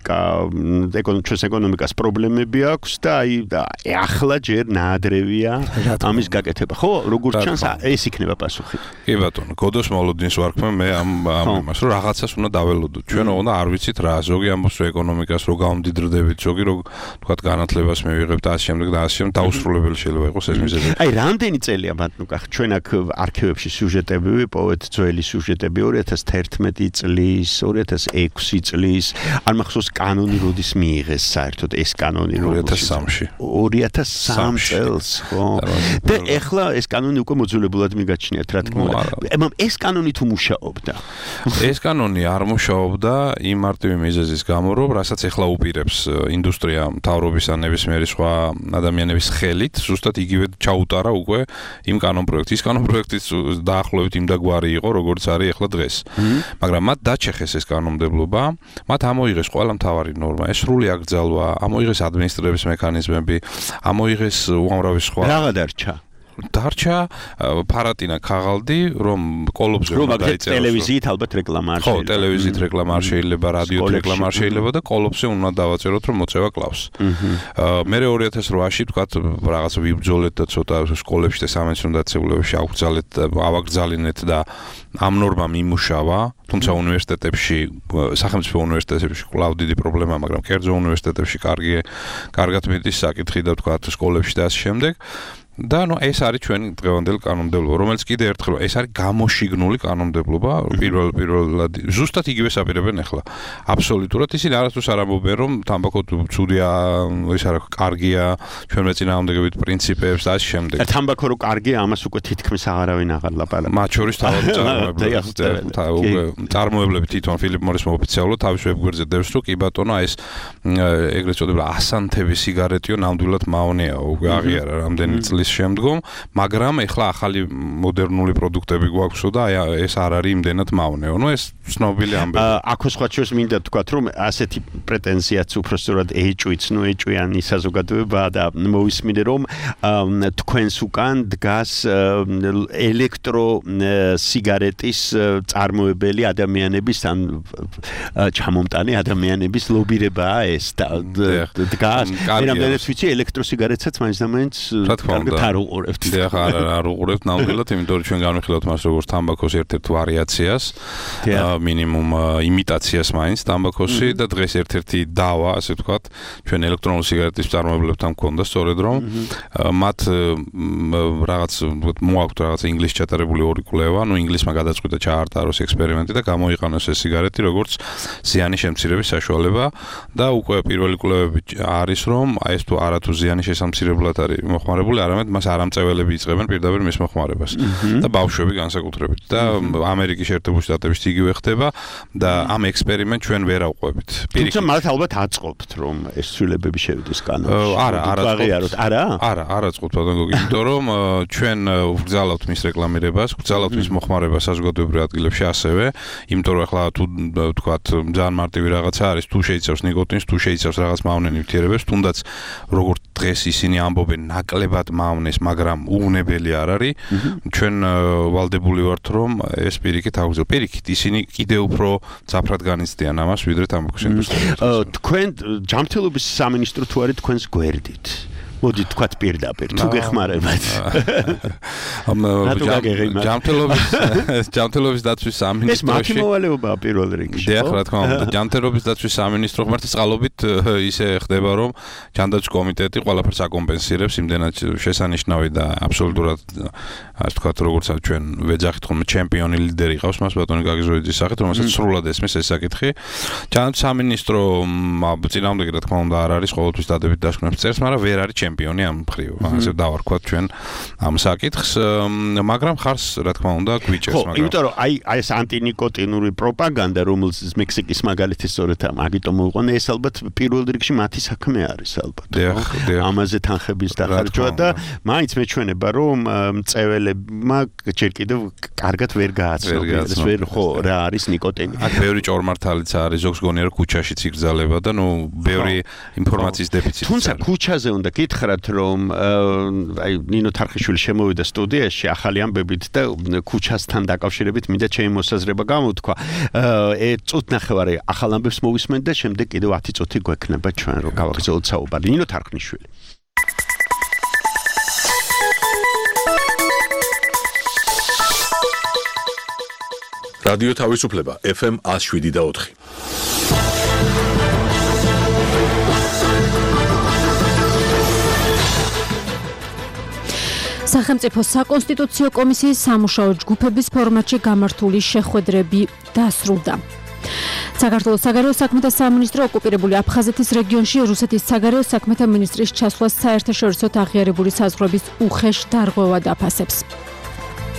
ჩვენს ეკონომიკას პრობლემები აქვს და აი ახლა ჯერ ნაადრევია ამის გაკეთება. ხო როგორც ჩანს ეს იქნება პასუხი. კი ბატონო, გოდოს მოლოდინს ვარქმე მე ამ იმას რომ რაღაცას უნდა დაველოდოთ. ჩვენ უნდა არ ვიცით რა, ზოგი ამბობს რომ ეკონომიკას რო გავმდიდრდებით, ზოგი რო თქვათ განათლებას მივიღებთ და ასე შემდეგ და ასე შემდეგ დაუსრულებელი შეიძლება იყოს ეს მიზეზი. აი რამდენი წელია ბატონო, ჩვენ აქ არქივებში სიუჟეტები ვიპოვეთ, ძველი სიუჟეტები 2011 წლის, 2006 წლის, არ მახსოვს კანონი როდის მიიღეს საერთოდ ეს კანონი 2003-ში. 2003 წელს, ხო. და ეხლა ეს კანონი უკვე მოძველებული აუცილებლად მიგაჩნიათ რა თქმა უნდა. ეს კანონი თუ მუშაობდა? ეს კანონი არ მუშაობდა იმ მარტივი მიზეზის გამო, რომ რასაც ეხლა უპირებს ინდუსტრია მთავრობის ან ნებისმიერი სხვა ადამიანების ხელით, ზუსტად იგივე ჩაუტარა უკვე იმ კანონპროექტს. ის კანონპროექტიც დაახლოებით იმდაგვარი იყო, როგორც არის ეხლა დღეს. მაგრამ მათ დაჩეხეს ეს კანონმდებლობა, მათ ამოიღეს ყველა მთავარი ნორმა, ეს სრული აკრძალვა, ამოიღეს ადმინისტრირების მექანიზმები, ამოიღეს უამრავი სხვა. რაღა დარჩა ფარატინა ქაღალდი, რომ კოლოფზე უნდა დაიწეროს. ტელევიზიით ალბათ რეკლამა არ შეიძლება. ხო, ტელევიზიით რეკლამა არ შეიძლება, რადიოთი რეკლამა არ შეიძლება და კოლოფზე უნდა დავაწეროთ, რომ მოწევა კლავს. მე 2008-ში თქვათ რაღაც ვიბრძოლეთ და ცოტა სკოლებში და სამეცნიერო დაწესებულებებში ავაგრძალინეთ და ამ ნორმამ იმუშავა, თუმცა უნივერსიტეტებში, სახელმწიფო უნივერსიტეტებში კვლავ დიდი პრობლემაა, მაგრამ კერძო უნივერსიტეტებში კარგად მიდის საკითხი და თქვათ სკოლებში და ასე შემდეგ. და ეს არის ჩვენი დღევანდელი კანონმდებლობა, რომელიც კიდე ერთხელ ეს არის გამოშიგნული კანონმდებლობა, პირველად ზუსტად იგივე აპირებენ ახლა. აბსოლუტურად ისინი არასდროს არ ამბობენ, რომ თამბაქო ცუდია, ეს არა კარგია, ჩვენ მეწინააღმდეგებით პრინციპებს და ასე შემდეგ. თამბაქო რო კარგია, ამას უკვე თითქმის აღარავინ აღარ ლაპარაკობს. მათ შორის თავად წარმოებლები თვითონ ფილიპ მორისმა ოფიციალურად თავის ვებგვერდზე დევს, რომ კი ბატონო, ეს ეგრეთ წოდებული ასანთები სიგარეტიო ნამდვილად მავნეა, უკვე აღიარა რამდენი წლის შემდგომ, მაგრამ ეხლა ახალი მოდერნული პროდუქტები გვაქვსო და ეს არ არის იმდენად მავნეო. ეს ცნობილი ამბავია. აქ სხვა ჩვენს მინდა თქვათ, რომ ასეთი პრეტენზიაც უბრალოდ ეჭვიც, ეჭვიანი საზოგადოებაა და მოვისმინე, რომ თქვენს უკან დგას ელექტრო სიგარეტის წარმოებელი ადამიანების ან ჩამომტანი ადამიანების ლობირებაა ეს და დგას. მე რამდენიც ვიცი, ელექტრო სიგარეტსაც მაინც და მაინც არ უყურებთ. არ უყურებთ ნამდვილად, იმიტომ რომ ჩვენ განვიხილავთ მას როგორც თამბაქოს ერთ-ერთ ვარიაციას, მინიმუმ იმიტაციას მაინც თამბაქოსი და დღეს ერთ-ერთი დავა, ასე ვთქვათ, ჩვენ ელექტრონული სიგარეტის მწარმოებლებთან მქონდა სწორედ რომ მათ რაღაც მოაქვთ რაღაც ინგლისში ჩატარებული ორი კვლევა, ინგლისმა გადაწყვიტა ჩაარტაროს ექსპერიმენტი და გამოიყენოს ეს სიგარეტი როგორც ზიანი შემცირების საშუალება და უკვე პირველი კვლევები არის რომ ეს თუ არათუ ზიანი შესამცირებლად არის მოხმარებული, არამედ მას არამწეველები იწყებენ პირდაპირ მის მოხმარებას და ბავშვები განსაკუთრებით და ამერიკის შეერთებული შტატებში იგივე ხდება და ამ ექსპერიმენტს ჩვენ ვერ ავყვებით. თუმცა მათ ალბათ აწყობთ რომ ეს ცვლილებები შევიდეს კანონში. არა, არ აწყობთ ბატონო გოგი, იმიტომ რომ ჩვენ ვგზავნავთ მის რეკლამირებას, ვგზავნავთ მის მოხმარებას საზოგადოებრივ ადგილებში ასევე, იმიტომ რომ ახლა თუ ვთქვათ ძალიან მარტივი რაღაცა არის, თუ შეიცავს ნიკოტინს, თუ შეიცავს რაღაც მავნე ნივთიერებებს, თუნდაც როგორც დღეს ისინი ამბობენ ნაკლებად მავნეს, მაგრამ უღუნებელი არ არის. ჩვენ ვალდებული ვართ რომ ეს პირიქით აღვზო. პირიქით ისინი კიდე უფრო ძაფრად განიცდიან ამას ვიდრე თამბაქოს ინდუსტრია. თქვენ ჯანმრთელობის სამინისტრო თუ არის თქვენს გვერდით? მოდი თქვათ პირდაპირ, თუ გეხმარებათ. ჯანმრთელობის დაცვის სამინისტროში. ეს მათი მოვალეობაა პირველ რიგში. დიახ, რა თქმა უნდა, ჯანმრთელობის დაცვის სამინისტრო ღმერთის წყალობით ისე ხდება, რომ ჯანდაცვის კომიტეტი ყველაფერს აკომპენსირებს, იმდენად შესანიშნავი და აბსოლუტურად ასე ვთქვათ, როგორც ჩვენ ვეძახით ხოლმე ჩემპიონი ლიდერი ყავს მას ბატონი გაგიზოიძის სახით, რომელსაც სრულად ესმის ეს საკითხი. ჯანდაცვის სამინისტრო წინააღმდეგი რა თქმა უნდა არ არის ყოველთვის დადებით დასკვნებს წერს, მაგრამ ვერ არის ჩემპიონი ამ მხრივ. ასე დავარქვათ ჩვენ ამ საკითხს, მაგრამ ხარს რა თქმა უნდა გვიჭერს, მაგრამ იმიტომ რომ აი ეს ანტინიკოტინური პროპაგანდა, რომელსაც მექსიკის მაგალითი სწორედ ამიტომ მოიყვანა, ეს ალბათ პირველ რიგში მათი საქმე არის ალბათ. ამაზე თანხების დახარჯვა და მაინც მეჩვენება რომ მწეველებმა ჯერ კიდევ კარგად ვერ გააცნობეს, ვერ ხო რა არის ნიკოტინი. აქ ბევრი ჭორმართალიც არის, ზოგს გონია რომ ქუჩაშიც იგრძალება და ბევრი ინფორმაციის დეფიციტი. თუმცა ქუჩაზე უნდა გითხრათ რომ აი ნინო თარხიშვილი შემოვიდა სტუდიაში ახალი ამბებით და ქუჩასთან დაკავშირებით მინდა ჩემი მოსაზრება გამოვთქვა. წუთნახევარი ახალ ამბებს მოვისმენთ და შემდეგ კიდევ 10 წუთი გვექნება ჩვენ რომ გავაგრძელოთ საუბარი. ნინო თარხიშვილი. რადიო თავისუფლება FM 107.4. სახელმწიფო საკონსტიტუციო კომისიის სამუშაო ჯგუფების ფორმატში გამართული შეხვედრები დასრულდა. საქართველოს საგარეო საქმეთა სამინისტრო ოკუპირებული აფხაზეთის რეგიონში რუსეთის საგარეო საქმეთა მინისტრის ჩასვლას საერთაშორისო აღიარებული საზღვრების უხეშ დარღვევად აფასებს.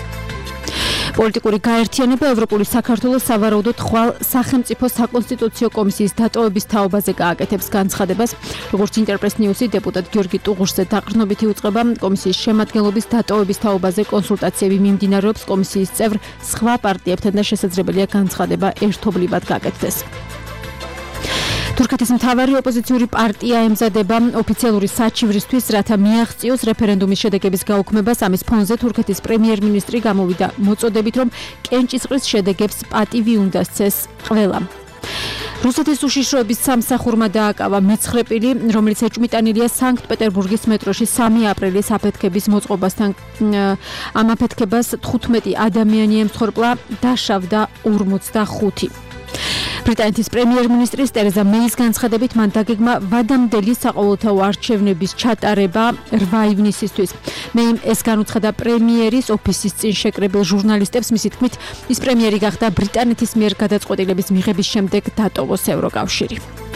პოლიტიკური გაერთიანება ევროპული საქართველოს სავარაუდოდ ხვალ სახელმწიფო საკონსტიტუციო კომისიის დატოვების თაობაზე გააკეთებს განცხადებას, როგორც ინტერპრეს ნიუსი დეპუტატ გიორგი ტუღუშზე დაყრდნობითი უწყება კომისიის შემადგენლობის დატოვების თაობაზე კონსულტაციები მიმდინარეობს კომისიის წევრ სხვა პარტიებთან და შესაძლებელია განცხადება ერთობლივად გაკეთდეს. თურქეთის მთავარი ოპოზიციური პარტია ემზადება ოფიციალური საჩივრისთვის, რათა მიაღწიოს რეფერენდუმის შედეგების გაუქმებას. ამის ფონზე თურქეთის პრემიერ-მინისტრი გამოვიდა მოწოდებით, რომ კენჭისყრის შედეგებს პატივი უნდა სცეს ყველამ. რუსეთის უშიშროების სამსახურმა დააკავა მეცხრე-პირი, რომელიც ეჭვმიტანილია სანქტ-პეტერბურგის მეტროში 3 აპრილის აფეთქების მოწყობასთან. ამ აფეთქებას 15 ადამიანი ემსხვერპლა, დაშავდა 45. ბრიტანეთის პრემიერ-მინისტრის ტერეზა მეის განცხადებით მან დაგეგმა ვადამდელი საყოველთაო არჩევნების ჩატარება 8 ივნისისთვის. მეიმ ეს განუცხადა პრემიერის ოფისის წინ შეკრებილ ჟურნალისტებს, მისი თქმით, ის პრემიერი გახდა ბრიტანეთის მიერ გადაწყვეტილების მიღების შემდეგ დატოვოს ევროკავშირი.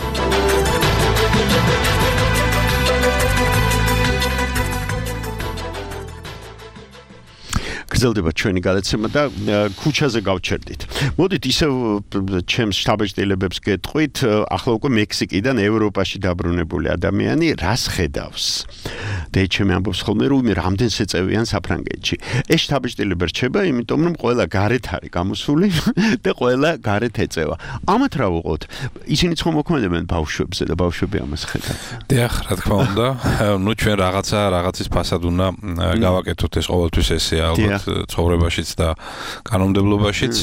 გრძელდება ჩვენი გადაცემა და ქუჩაზე გავჩერდით. მოდით ისევ ჩემს შტაბ-ჭდილებებს გეტყვით, ახლა უკვე მექსიკიდან ევროპაში დაბრუნებული ადამიანი რას ხედავს. დეიჩემი ამბობს ხოლმე, რომ რამდენს ეწევიან საფრანგეთში. ეს შტაბ-ჭდილება რჩება, იმიტომ რომ ყველა გარეთ არის გამოსული და ყველა გარეთ ეწევა. ამათ რა ვუყოთ? ისინი ხო მოქმედებენ ბავშვებზე და ბავშვები ამას ხედავენ. დიახ, რა თქმა უნდა, ნუ ჩვენ რაღაცის ფასად უნდა გავაკეთოთ ეს ყოველთვის ესე ალბათ ცხოვრებაშიც და კანონმდებლობაშიც,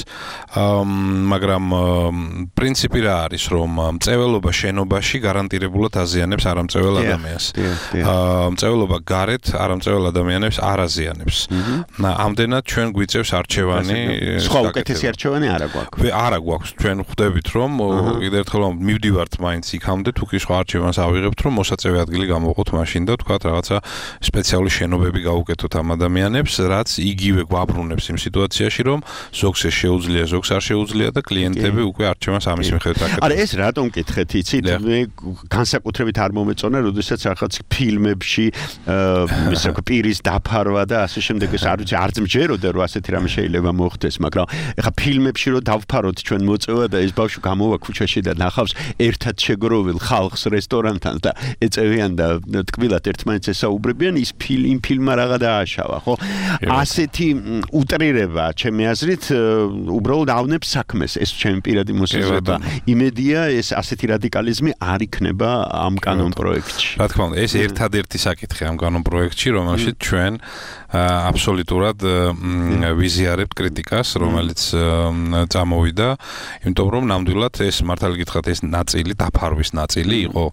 მაგრამ პრინციპი რა არის, რომ მწეველობა შენობაში გარანტირებულად აზიანებს არამწეվել ადამიანს. მწეველობა გარეთ არამწეվել ადამიანებს არ აზიანებს. ამდენად ჩვენ გვიწევს არჩევანი. სხვა უკეთესი არჩევანი არა გვაქვს. არა გვაქვს. ჩვენ ხვდებით, რომ კიდევ ერთხელ მივდივართ მაინც იქამდე, თუ კი სხვა არჩევანს ავიღებთ, რომ მოსაწევი ადგილი გამოვყოთ მაშინ და თქვათ რაღაცა სპეციალური შენობები გავუკეთოთ ამ ადამიანებს, რაც იგივე გვაბრუნებს იმ სიტუაციაში, რომ ზოგს ეს შეუძლია, ზოგს არ შეუძლია და კლიენტები უკვე არჩევანს ამის მიხედვით აკეთებენ. არა, ეს რატომ კითხეთ, იცით? მე განსაკუთრებით არ მომეწონა, როდესაც რაღაც ფილმებში ისე პირის დაფარვა და ასე შემდეგ ეს არ ვიცი, არც მჯეროდა რომ ასეთი რამე შეიძლება მოხდეს, მაგრამ ეხა ფილმებში რომ დავფაროთ ჩვენ მოწევა და ეს ბავშვი გამოვა ქუჩაში და ნახავს ერთად შეგროვილ ხალხს რესტორანთან და ეწევიან და ტკბილად ერთმანეთს ესაუბრებიან, ის იმ ფილმმა რაღა დააშავა, ხო? ასეთი უტრირება, ჩემი აზრით, უბრალოდ ავნებს საქმეს, ეს ჩემი პირადი მოსაზრება. იმედია, ეს ასეთი რადიკალიზმი არ იქნება ამ კანონპროექტში. რა თქმა უნდა, ეს ერთადერთი საკითხი ამ კანონპროექტში, რომელშიც ჩვენ აბსოლუტურად ვიზიარებთ კრიტიკას, რომელიც წამოვიდა, იმიტომ რომ ნამდვილად ეს მართალი გითხრათ, ეს ნაწილი, დაფარვის ნაწილი იყო,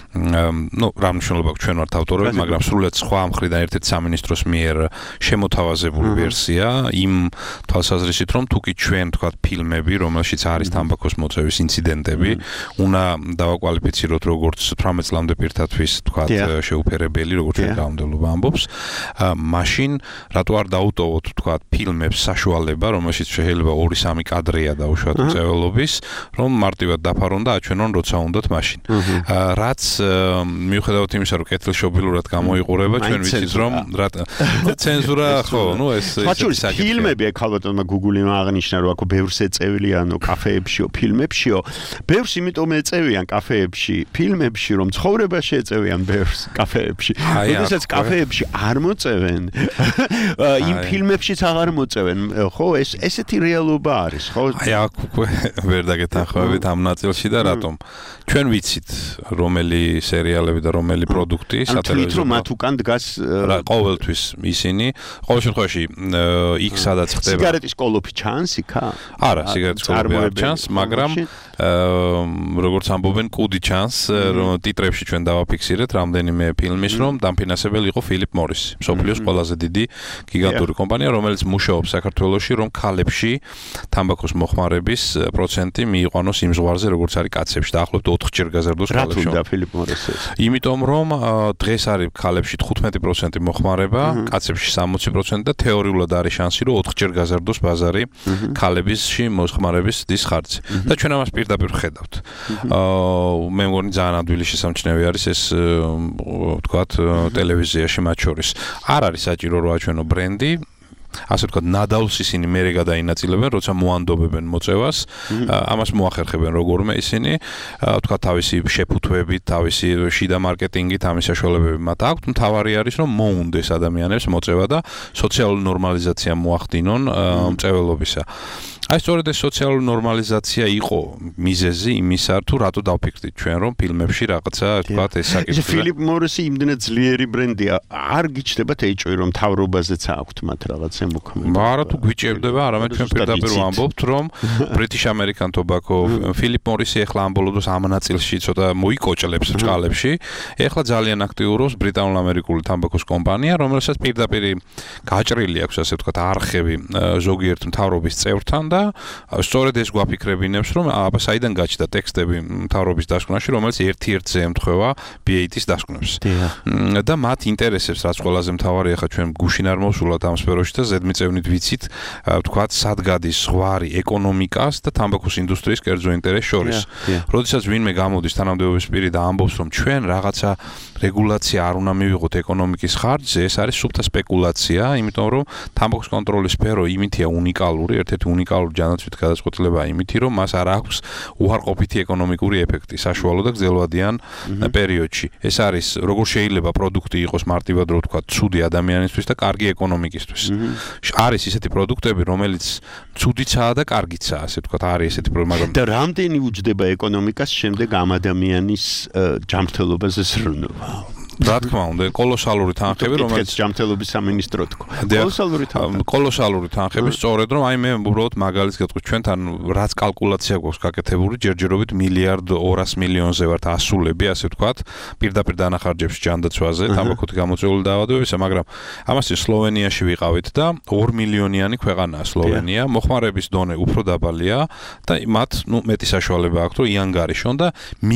რა მნიშვნელობა აქვს, ჩვენ ვართ ავტორები, მაგრამ სრულიად სხვა მხრიდან ერთ-ერთი სამინისტროს მიერ შემოთავაზებული ვერსია, იმ თვალსაზრისით, რომ თუ კი ჩვენ თქვათ ფილმები, რომელშიც არის თამბაქოს მოწევის ინციდენტები, უნდა დავაკვალიფიციროთ როგორც 18 წლამდე პირთათვის თქვათ შეუფერებელი, როგორც ჩვენ კანონმდებლობა ამბობს, მაშინ რატო არ დაუტოვოთ თქვათ ფილმებს საშუალება, რომელშიც შეიძლება 2-3 კადრია დაუშვათ მწეველობის, რომ მარტივად დაფარონ და აჩვენონ როცა უნდათ მაშინ. რაც მიუხედავად იმისა, რომ კეთილშობილურად გამოიყურება, ჩვენ ვიცით რომ ცენზურა ხო, ეს ფილმები ხალბატონმა Google-მა აღნიშნა, რომ აქ ბევრს ეწევლიანო კაფეებშიო, ფილმებშიო. ბევრს იმიტომ ეწევიან კაფეებში, ფილმებში, რომ ცხოვრებაში ეწევიან ბევრს კაფეებში. როდესაც კაფეებში არ მოწევენ, იმ ფილმებშიც აღარ მოწევენ, ხო? ესეთი რეალობა არის, ხო? აი აქ უკვე ვერ დაგეთანხმებით ამ ნაწილში და რატომ? ჩვენ ვიცით, რომელი სერიალები და რომელი პროდუქტი სატელევიზიო რომ მათ უკან დგას ყოველთვის ისინი, ყოველ შემთხვევაში იქ სადაც ხდება. სიგარეტის კოლოფი ჩანს იქა? არა, სიგარეტის კოლოფი არ ჩანს, მაგრამ როგორც ამბობენ, კუდი ჩანს, რომ ტიტრებში ჩვენ დავაფიქსირეთ რამდენიმე ფილმის, რომ დამფინანსებელი იყო ფილიპ მორისი, მსოფლიოს ყველაზე დიდი გიგანტური კომპანია, რომელიც მუშაობს საქართველოში, რომ ქალებში თამბაქოს მოხმარების პროცენტი მიიყვანოს იმ ზღვარზე, როგორც არის კაცებში და ახლობთ 4-ჯერ გაზარდოს ქალებში. რა თქმა უნდა, ფილიპ მორისი. იმიტომ რომ დღეს არის ქალებში 15% მოხმარება, კაცებში 60% და თეორიულად არის შანსი, რომ 4-ჯერ გაზარდოს ბაზარი ქალებისში მოხმარების დის ხარჯზე. და ჩვენ ამას პირდაპირ ხედავთ. მე მგონი ძალიან ადვილი შესამჩნევი არის ეს თქვათ ტელევიზიაში მათ შორის. არ არის საჭირო რომ აჩვენო ბრენდი, ასე ვთქვათ, ნადავლს ისინი მერე გადაინაწილებენ, როცა მოანდობებენ მოწევას, ამას მოახერხებენ როგორმე ისინი, ვთქვათ, თავისი შეფუთვებით, თავისი შიდა მარკეტინგით, ამის საშუალებები მათ აქვთ. მთავარი არის, რომ მოუნდეს ადამიანებს მოწევა და სოციალური ნორმალიზაცია მოახდინონ მწეველობისა. აი სწორედ ეს სოციალური ნორმალიზაცია იყო მიზეზი იმისა, თუ რატო დავფიქრდით ჩვენ, რომ ფილმებში რაღაცა, ვთქვათ, ეს საკითხი. ფილიპ მორისი იმდენად ძლიერი ბრენდია, არ გიჩნდებათ ეჭვი, რომ თავრობაზეც აქვთ მათ რაღაცა მოქმედება. არა თუ გვიჭირდება, არამედ ჩვენ პირდაპირ ვამბობთ, რომ British American Tobacco, ფილიპ მორისი ახლა ამ ბოლო დროს ამ ნაწილში ცოტა მოიკოჭლებს ჭყალებში. ახლა ძალიან აქტიურობს ბრიტანულ-ამერიკული თამბაქოს კომპანია, რომელსაც პირდაპირ გაჭრილი აქვს, ასე ვთქვათ, არხები ზოგიერთ მთავრობის წევრთან და სწორედ ეს გვაფიქრებინებს, რომ აბა საიდან გაჩნდა ტექსტები მთავრობის დასკვნაში, რომელიც ერთ-ერთზე ემთხვევა BAT-ის დასკვნებს. და მათ ინტერესებს, რაც ყველაზე მთავარია, ხა ჩვენ გუშინ არ მოვსულოთ ამ სფეროში და ზედმიწევნით ვიცით, ვთქვათ, სად გადის ზღვარი ეკონომიკას და თამბაქოს ინდუსტრიის კერძო ინტერესს შორის. როდესაც ვინმე გამოდის თანამდებობის პირი და ამბობს, რომ ჩვენ რაღაცა რეგულაცია არ უნდა მივიღოთ ეკონომიკის ხარჯზე, ეს არის სუფთა სპეკულაცია, იმიტომ რომ თამბაქოს კონტროლის სფერო იმითია უნიკალური, ერთ-ერთი უნიკალური ჯანმრთელობით გადაწყვეტილება იმითი, რომ მას არ აქვს უარყოფითი ეკონომიკური ეფექტი საშუალო და გრძელვადიან პერიოდში. ეს არის როგორ შეიძლება პროდუქტი იყოს მარტივად რო ვთქვა, ცუდი ადამიანისთვის და კარგი ეკონომიკისთვის. არის ისეთი პროდუქტები, რომელიც ცუდიცაა და კარგიცაა, ასე ვთქვა, არის ესეთი პრობლემა. და რამდენი უჯდება ეკონომიკას შემდეგ ამ ადამიანის ჯანმრთელობაზე ზრუნვა? რა თქმა უნდა, კოლოსალური თანხები, რომელიც ჯანმრთელობის სამინისტრო თქო. კოლოსალური თანხები, სწორედ რომ აი მე უბრალოდ მაგალითს გეტყვი, ჩვენთან რაც კალკულაცია გვაქვს გაკეთებული, ჯერჯერობით 1.2 მილიარდზე ვართ ასულები, ასე ვთქვათ, პირდაპირ დანახარჯებში ჯანდაცვაზე, თამბაქოთი გამოწვეული დაავადებებისა, მაგრამ ამას სლოვენიაში ვიყავით და 2 მილიონიანი ქვეყანაა სლოვენია, მოხმარების დონე უფრო დაბალია და მათ, მეტი საშუალება აქვს, რომ იანგარიშონ და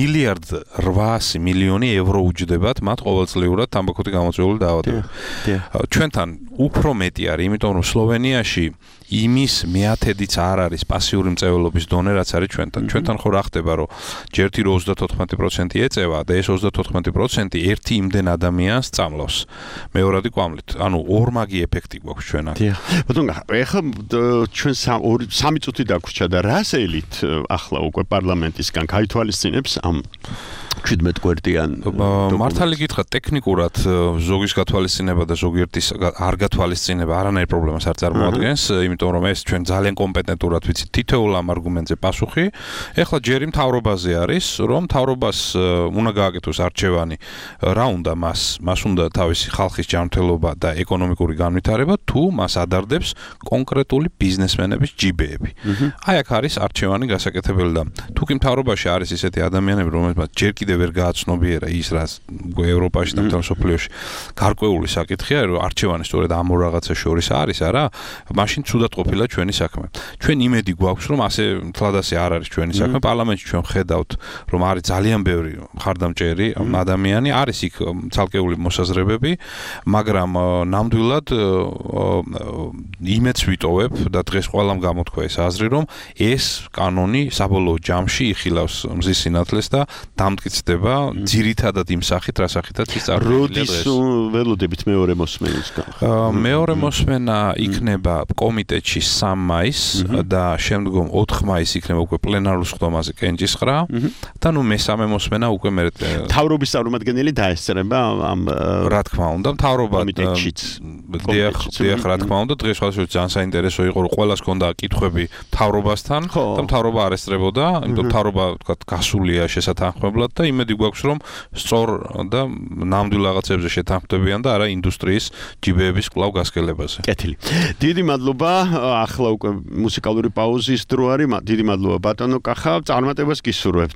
1.8 მილიარდი ევრო უჯდებათ მათ ყოველწლიურად თამბაქოთი გამოწვეული დაავადებები. ჩვენთან უფრო მეტი არის, იმიტომ რომ სლოვენიაში იმის მეათედიც არ არის პასიური მწეველობის დონე, რაც არის ჩვენთან. ჩვენთან ხო რა ხდება, რომ ჯერთი რო 34% ეწევა და ეს 34% ერთი იმდენ ადამიანს წამლავს. მეორადი კვამლით. ანუ ორმაგი ეფექტი გვაქვს ჩვენ აქ. ბატონო, ეხლა ჩვენ 3 წუთი დაგვრჩა და რას ელით ახლა უკვე პარლამენტისგან გაითვალისწინებს ამ 17 გვერდიან მართალი გითხრათ, ტექნიკურად ზოგის გათვალისწინება და ზოგიერთის არ გათვალისწინება არანაირ პრობლემას არ წარმოადგენს, იმიტომ რომ ეს ჩვენ ძალიან კომპეტენტურად ვიცით თითოეულ ამ არგუმენტზე პასუხი. ეხლა ჯერი მთავრობაზე არის, რომ მთავრობას უნდა გააკეთოს არჩევანი, რა უნდა მას უნდა თავისი ხალხის ჯანმრთელობა და ეკონომიკური განვითარება, თუ მას ადარდებს კონკრეტული ბიზნესმენების ჯიბეები. აი აქ არის არჩევანი გასაკეთებელი და თუ კი მთავრობაში არის ისეთი ადამიანები, რომელთაც ჯერ კიდევ ვერ გააცნობიერა ის, რაც ევროპაში და მთელ მსოფლიოში გარკვეული საკითხია, რომ არჩევანი სწორედ ამ ორ რაღაცას შორის არის, არა? მაშინ ცუდად ყოფილა ჩვენი საქმე. ჩვენ იმედი გვაქვს, რომ ასე თლადასე არ არის ჩვენი საქმე. პარლამენტში ჩვენ ხედავთ, რომ არის ძალიან ბევრი მხარდამჭერი ადამიანი, არის იქ ცალკეული მოსაზრებები, მაგრამ ნამდვილად იმედს ვიტოვებ და დღეს ყველამ გამოთქვა ეს აზრი, რომ ეს კანონი საბოლოო ჯამში იხილავს მზის სინათლეს და დამტკიცდება ძირითადად იმ სახით, რა სახითაც ის წარმოიქმნება დღეს. როდის ველოდებით მეორე მოსმენისგან? მეორე მოსმენა იქნება კომიტეტში 3 მაისს და შემდგომ 4 მაისს იქნება უკვე პლენარულ სხდომაზე კენჭისყრა და ნუ მესამე მოსმენა უკვე მე მთავრობის წარმომადგენელი დაესწრება ამ რა თქმა უნდა მთავრობა კომიტეტშიც. დიახ, რა თქმა უნდა, დღეს შესაძლოა ძალიან საინტერესო იყო, რომ ყველას ჰქონდა კითხვები მთავრობასთან და მთავრობა არ ესწრებოდა, იმიტომ მთავრობა თქვა გასულია შესათანხმებლად და იმედი გვაქვს, რომ სწორ და ნამდვილ რაღაცებზე შეთანხმდებიან და არა ინდუსტრიის ჯიბეების კვლავ გასკელებაზე. კეთილი. დიდი მადლობა. ახლა უკვე მუსიკალური პაუზის დრო არის. დიდი მადლობა ბატონო კახა, წარმატებას გისურვებთ.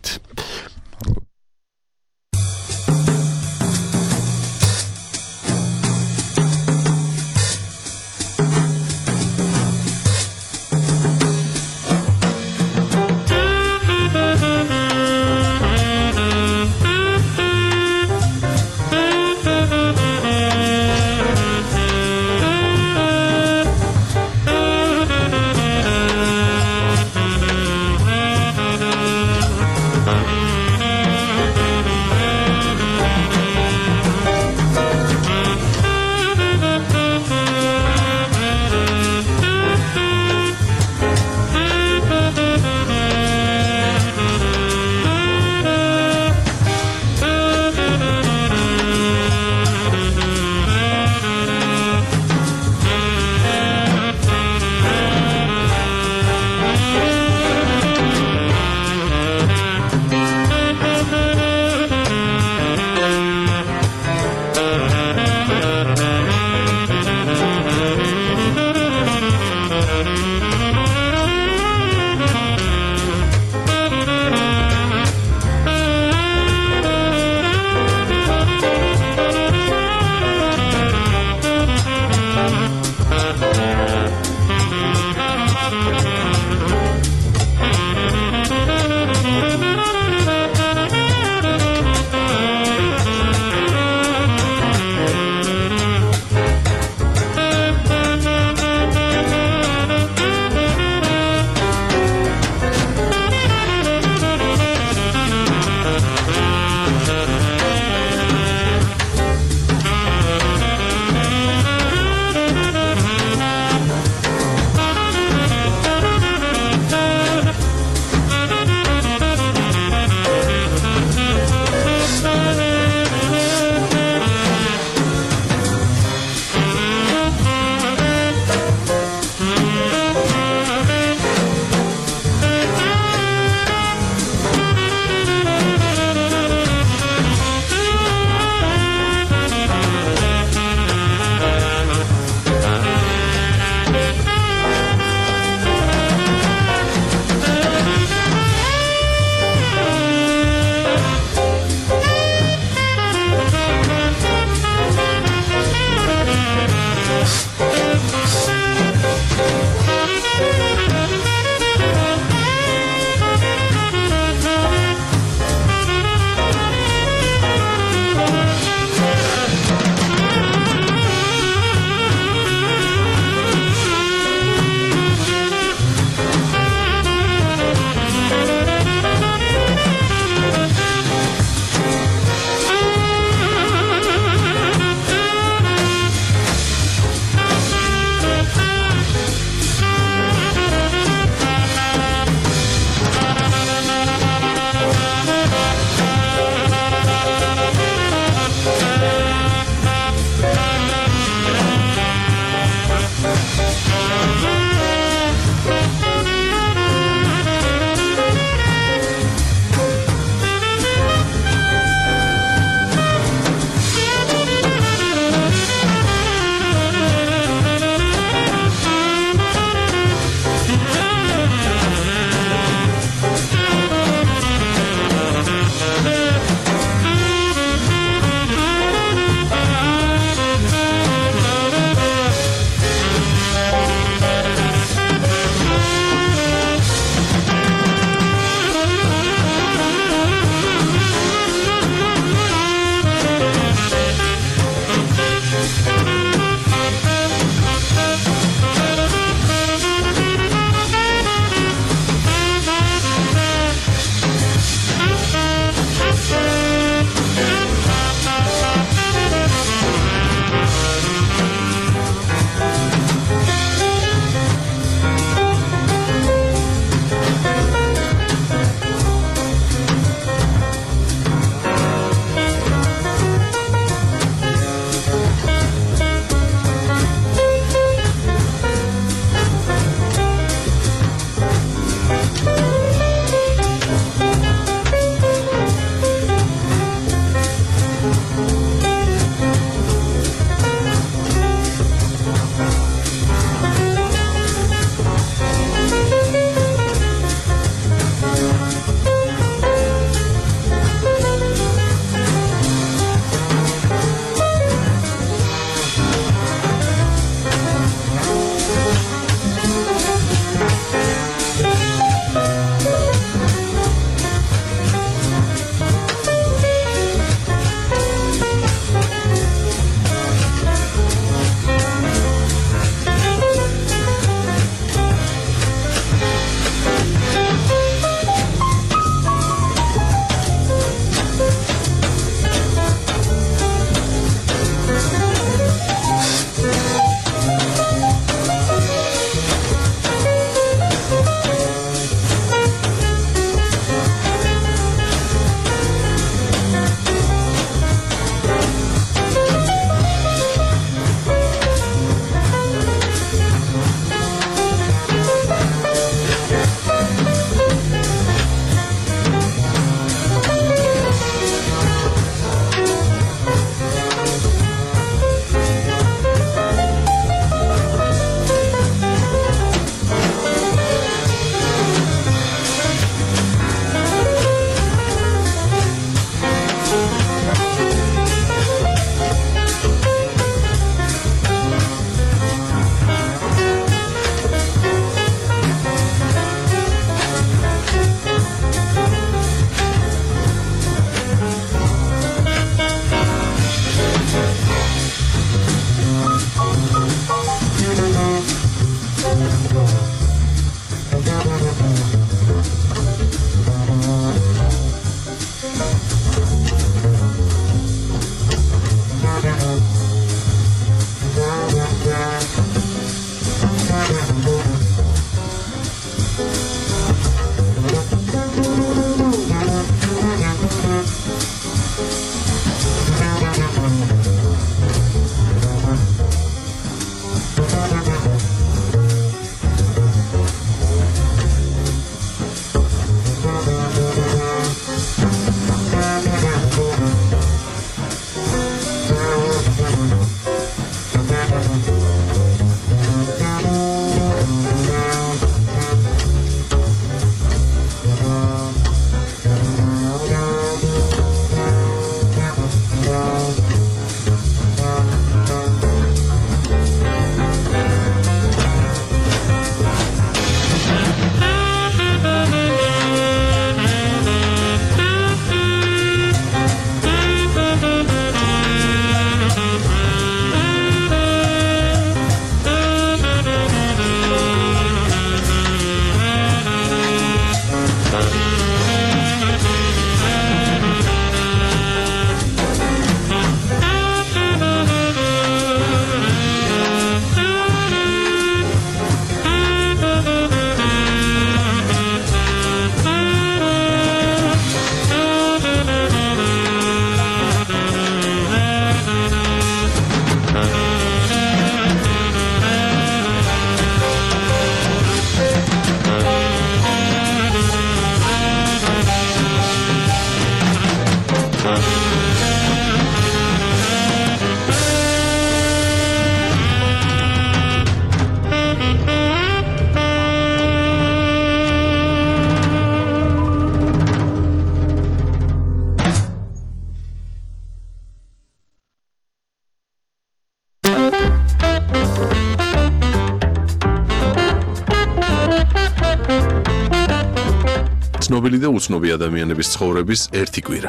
ცნობილი და უცნობი ადამიანების ცხოვრების ერთი კვირა.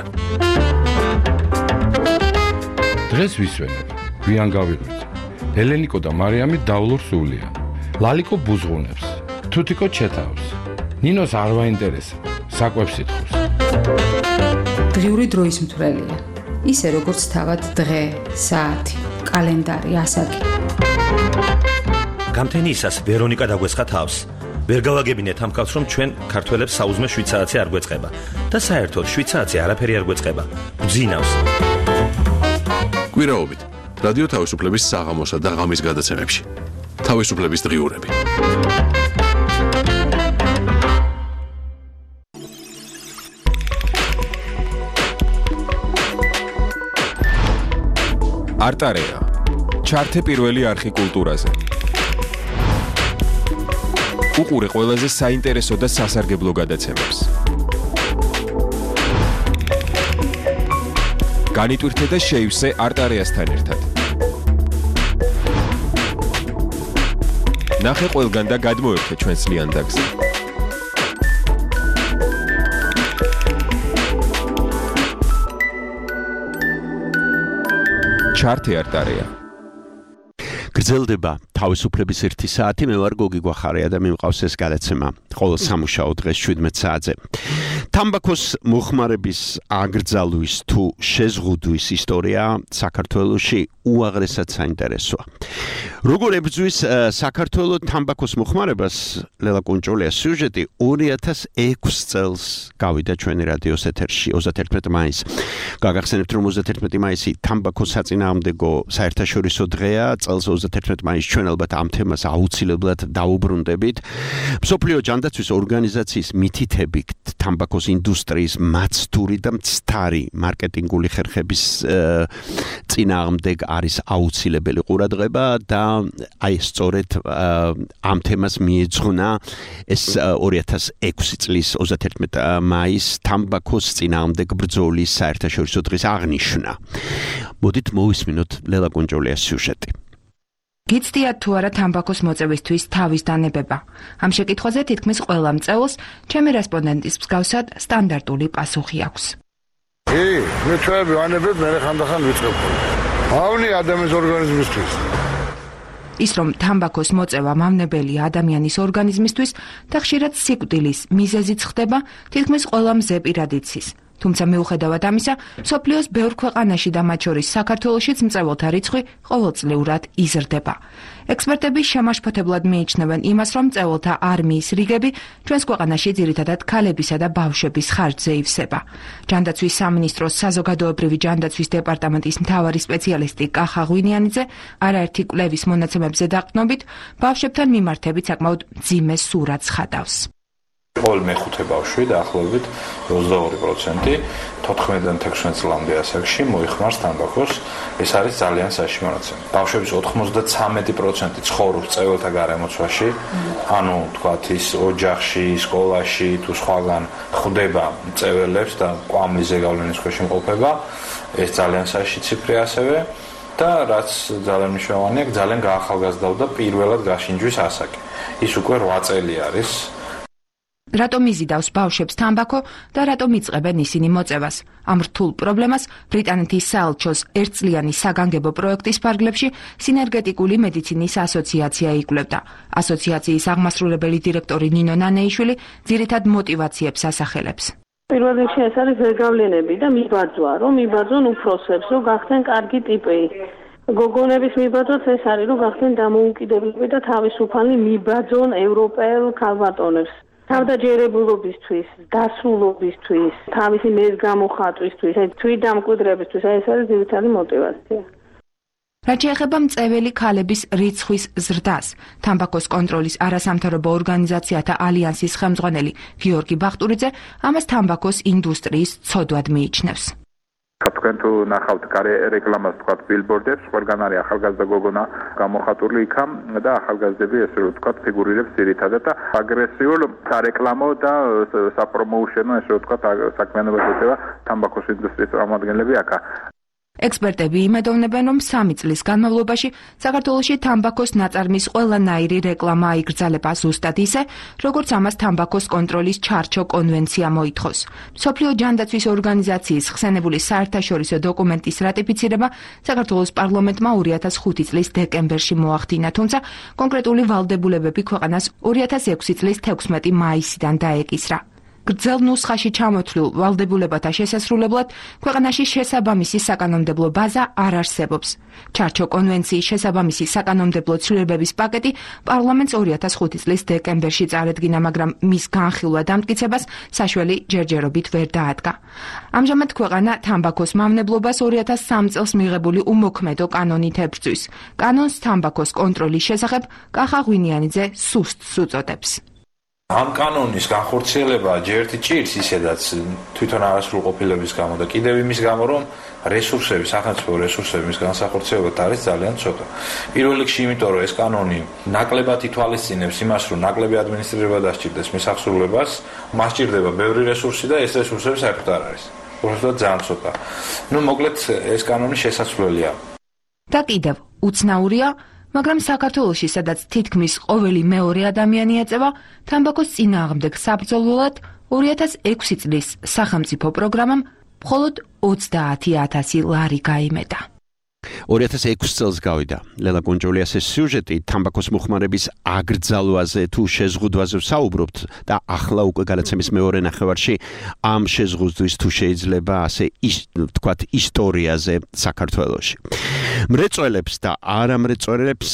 დღეს ვისვენებ, გვიან გავიღვიძე. ელენიკო და მარიამი დავლურ სულიან. ლალიკო ბუზღუნებს, თუთიკო ჩეთავს. ნინოს არ ვაინტერესებს, საკვებს ითხოვს. დღიური დროის მთვრელია. ისე როგორც თავად დღე, საათი, კალენდარი, ასაკი. გამთენიისას ვერონიკა დაგვესხა თავს. ვერ გავაგებინეთ ამ კაცს, რომ ჩვენ ქართველებს საუზმე 7 საათი არ გვეწყება და საერთოდ 7 საათი არაფერი არ გვეწყება. გძინავს. კვირაობით რადიო თავისუფლების საღამოსა და ღამის გადაცემებში. თავისუფლების დღიურები. არტარეა. ჩართე პირველი არხი კულტურაზე. უყურე ყველაზე საინტერესო და სასარგებლო გადაცემებს. განიტვირთე და შეივსე არტარეასთან ერთად. ნახე ყველგან და გადმოერთე ჩვენს ლიანდაგზე. ჩართე არტარეა. გრძელდება თავისუფლების 1 საათი. მე ვარ გოგი გვახარია და მიმყავს ეს გადაცემა ყოველ სამუშაო დღეს 17 საათზე. თამბაქოს მოხმარების აკრძალვის თუ შეზღუდვის ისტორია საქართველოში უაღრესად საინტერესოა. როგორ ებრძვის საქართველოს თამბაქოს მოხმარებას? ლელა კუნჭულიას სიუჟეტი 2006 წელს გავიდა ჩვენი რადიოს ეთერში 31 მაისს. გაგახსენებთ, რომ 31 მაისი თამბაქოს საწინააღმდეგო საერთაშორისო დღეა. წელს 31 მაისს ჩვენ ალბათ ამ თემას აუცილებლად დავუბრუნდებით. მსოფლიო ჯანდაცვის ორგანიზაციის მითითებით თამბაქოს ინდუსტრიის მაცდური და მცდარი მარკეტინგული ხერხების წინააღმდეგ არის აუცილებელი ყურადღება და აი სწორედ ამ თემას მიეძღვნა ეს 2006 წლის 31 მაისს თამბაქოს წინააღმდეგ ბრძოლის საერთაშორისო დღის აღნიშვნა. მოდით მოვისმინოთ ლელა კუნჭულიას სიუჟეტი. გიცდიათ თუ არა თამბაქოს მოწევისთვის თავის დანებება? ამ შეკითხვაზე თითქმის ყველა მწეულს ჩემი რესპონდენტის მსგავსად სტანდარტული პასუხი აქვს. მე ჩვენები ვანებებ, მე ხანდახან ვიწყებ. ავნი ადამიანის ორგანიზმისთვის. ის რომ თამბაქოს მოწევა მავნებელია ადამიანის ორგანიზმისთვის და ხშირად სიკვდილის მიზეზიც ხდება, თითქმის ყველა მზე პირად იცის. თუმცა მიუხედავად ამისა, მსოფლიოს ბევრ ქვეყანაში და მათ შორის საქართველოშიც მწეველთა რიცხვი ყოველწლიურად იზრდება. ექსპერტები შემაშფოთებლად მიიჩნევენ იმას, რომ მწეველთა არმიის რიგები ჩვენს ქვეყანაში ძირითადად ქალებისა და ბავშვების ხარჯზე ივსება. ჯანდაცვის სამინისტროს საზოგადოებრივი ჯანდაცვის დეპარტამენტის მთავარი სპეციალისტი კახა ღვინიანიძე არაერთი კვლევის მონაცემებზე დაყრდნობით, ბავშვებთან მიმართებით საკმაოდ მძიმე სურათს ხადავს. ყოველ მეხუთე ბავშვი დაახლოებით 22% 14-დან 16 წლამდე ასაკში მოიხმარს თამბაქოს. ეს არის ძალიან საშიში მონაცემი. ბავშვების 93% ცხოვრობს წეველთა გარემოცვაში, ანუ თქვათ ის ოჯახში, სკოლაში თუ სხვაგან ხვდება წეველებს და კვამლის ზეგავლენის ქვეშ იმყოფება. ეს ძალიან საშიში ციფრია ასევე და რაც ძალიან მნიშვნელოვანია, ძალიან გაახალგაზრდავდა პირველად გაშინჯვის ასაკი. ის უკვე 8 წელი არის. რატომ იზიდავს ბავშვებს თამბაქო და რატომ იწყებენ ისინი მოწევას? ამ რთულ პრობლემას ბრიტანეთის საელჩოს ერთწლიანი საგანგებო პროექტის ფარგლებში სინერგეტიკული მედიცინის ასოციაცია იკვლევდა. ასოციაციის აღმასრულებელი დირექტორი ნინო ნანეიშვილი ძირითად მოტივაციებს ასახელებს. პირველ რიგში ეს არის ზეგავლენები და მიბაძვა, რომ მიბაძონ უფროსებს, რომ გახდნენ კარგი ტიპი. გოგონების მიბაძვაც ეს არის, რომ გახდნენ დამოუკიდებლები და თავისუფალი მიბაძონ ევროპელ ქალბატონებს. თავდაჯერებულობისთვის, დასრულობისთვის, თავისი მეზგამოხატვისთვის, თვით დამკვიდრებისთვის, ეს არის ძირითადი მოტივაცია. რაც შეეხება მწეველი ქალების რიცხვის ზრდას, თამბაქოს კონტროლის არასამთავრობო ორგანიზაციათა ალიანსის ხელმძღვანელი გიორგი ბახტურიძე ამას თამბაქოს ინდუსტრიის ცოდვად მიიჩნევს. თქვენ თუ ნახავთ რეკლამას თქვათ ბილბორდებს, ყველგან არის ახალგაზრდა გოგონა გამოხატული იქამ და ახალგაზრდები ესე რომ თქვათ ფიგურირებს ძირითადად და აგრესიულ სარეკლამო და საპრომოუშენო ესე რომ თქვათ საქმიანობას ეწევა თამბაქოს ინდუსტრიის წარმომადგენლები აქა. ექსპერტები იმედოვნებენ, რომ 3 წლის განმავლობაში საქართველოში თამბაქოს ნაწარმის ყველანაირი რეკლამა აიგრძელება ზუსტად ისე, როგორც ამას თამბაქოს კონტროლის ჩარჩო კონვენცია მოითხოვს. მსოფლიო ჯანდაცვის ორგანიზაციის ხსენებული საერთაშორისო დოკუმენტის რატიფიცირება საქართველოს პარლამენტმა 2005 წლის დეკემბერში მოახდინა, თუმცა კონკრეტული ვალდებულებები ქვეყანას 2006 წლის 16 მაისიდან დაეკისრა. გრძელ ნუსხაში ჩამოთვლილ ვალდებულებათა შესასრულებლად ქვეყანაში შესაბამისი საკანონმდებლო ბაზა არ არსებობს. ჩარჩო კონვენციის შესაბამისი საკანონმდებლო ცვლილებების პაკეტი პარლამენტს 2005 წლის დეკემბერში წარედგინა, მაგრამ მის განხილვა დამტკიცებას საშველი ჯერჯერობით ვერ დაადგა. ამჟამად ქვეყანა თამბაქოს მავნებლობას 2003 წელს მიღებული უმოქმედო კანონით ებრძვის. კანონს თამბაქოს კონტროლის შესახებ კახა ღვინიანიძე სუსტს უწოდებს. ამ კანონის განხორციელება ჯერტი ჭირს ისედაც თვითონ არასრულყოფილების გამო და კიდევ იმის გამო, რომ რესურსები, სახელმწიფო რესურსების განსახორციელებლად არის ძალიან ცოტა. პირველ რიგში იმიტომ, რომ ეს კანონი ნაკლებად ითვალისწინებს იმას, რომ ნაკლები ადმინისტრირება დასჭირდეს მის აღსრულებას, მას ჭირდება ბევრი რესურსი და ეს რესურსები საერთოდ არ არის. უბრალოდ ძალიან ცოტა. მოკლედ ეს კანონი შესაძლებელია. და კიდევ უცნაურია, მაგრამ საქართველოში, სადაც თითქმის ყოველი მეორე ადამიანი ეწევა თამბაქოს წინააღმდეგ საბრძოლველად 2006 წლის სახელმწიფო პროგრამამ მხოლოდ 30.000 ლარი გაიმეტა. 2006 წელს გავიდა ლელა კონჯოლიასის სიუჟეტი თამბაქოს მოხმარების აგრძალვაზე თუ შეზღუდვაზე ვსაუბრობთ და ახლა უკვე გადაცემის მეორე ნახევარში ამ შეზღუდვის თუ შეიძლება ასე ვთქვათ ისტორიაზე საქართველოში. მრეწველებს და არამრეწველებს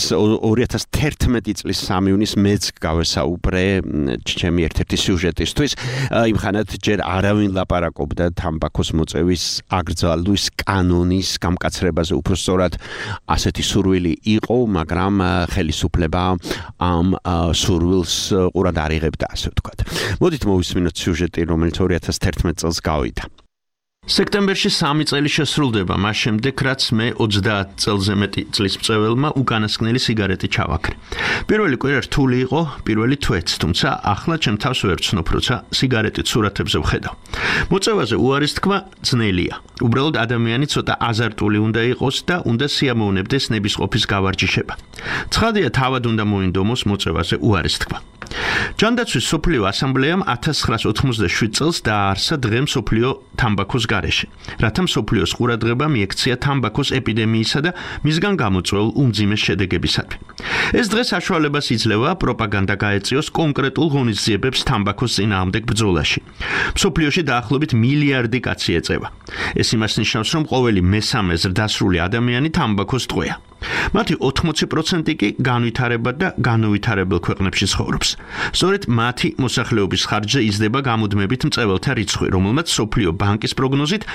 2011 წლის 3 ივნისს მეც გავესაუბრე ჩემი ერთ-ერთი სიუჟეტისთვის. იმ ხანად ჯერ არავინ ლაპარაკობდა თამბაქოს მოწევის აგრძალვის კანონის გამკაცრებაზე. სწორად ასეთი სურვილი იყო, მაგრამ ხელისუფლება ამ სურვილს ყურად არ იღებდა, ასე ვთქვათ. მოდით მოვისმინოთ სიუჟეტი, რომელიც 2011 წელს გავიდა. სექტემბერში 3 წელი შესრულდება მას შემდეგ, რაც მე 30 წელზე მეტი წლის მწვეველმა უკანასკნელი სიგარეტი ჩავაქრე. პირველი კვირა რთული იყო, პირველი თვეც, თუმცა ახლა ჩემ თავს ვერ ვცნობ, როცა სიგარეტით სურათებზე ვხედავ. მოწევაზე უარის თქვა ძნელია. უბრალოდ ადამიანი ცოტა აზარტული უნდა იყოს და უნდა სიამოვნებდეს ნებისყოფის გავარჯიშება. ცხადია, თავად უნდა მოინდომოს მოწევაზე უარის თქვა. ჯანდაცვის სოფლიო ასამბლეამ 1987 წელს დააარსა დღე მსოფლიო თამბაქოს გარეშე, რათა მსოფლიოს ყურადღება მიექცია თამბაქოს ეპიდემიისა და მისგან გამოწვეულ უმძიმეს შედეგებისადმი. ეს დღე საშუალებას იძლევა პროპაგანდა გაეწიოს კონკრეტულ ღონისძიებებს თამბაქოს წინააღმდეგ ბრძოლაში. მსოფლიოში დაახლოებით მილიარდი კაცი ეწევა. ეს იმას ნიშნავს, რომ ყოველი მესამე ზრდასრული ადამიანი თამბაქოს ტყვეა. მათი 80% კი განვითარებად და განუვითარებელ ქვეყნებში ცხოვრობს. სწორედ მათი მოსახლეობის ხარჯზე იზრდება გამუდმებით მწვეველთა რიცხვი, რომელმაც მსოფლიო ბანკის პროგნოზით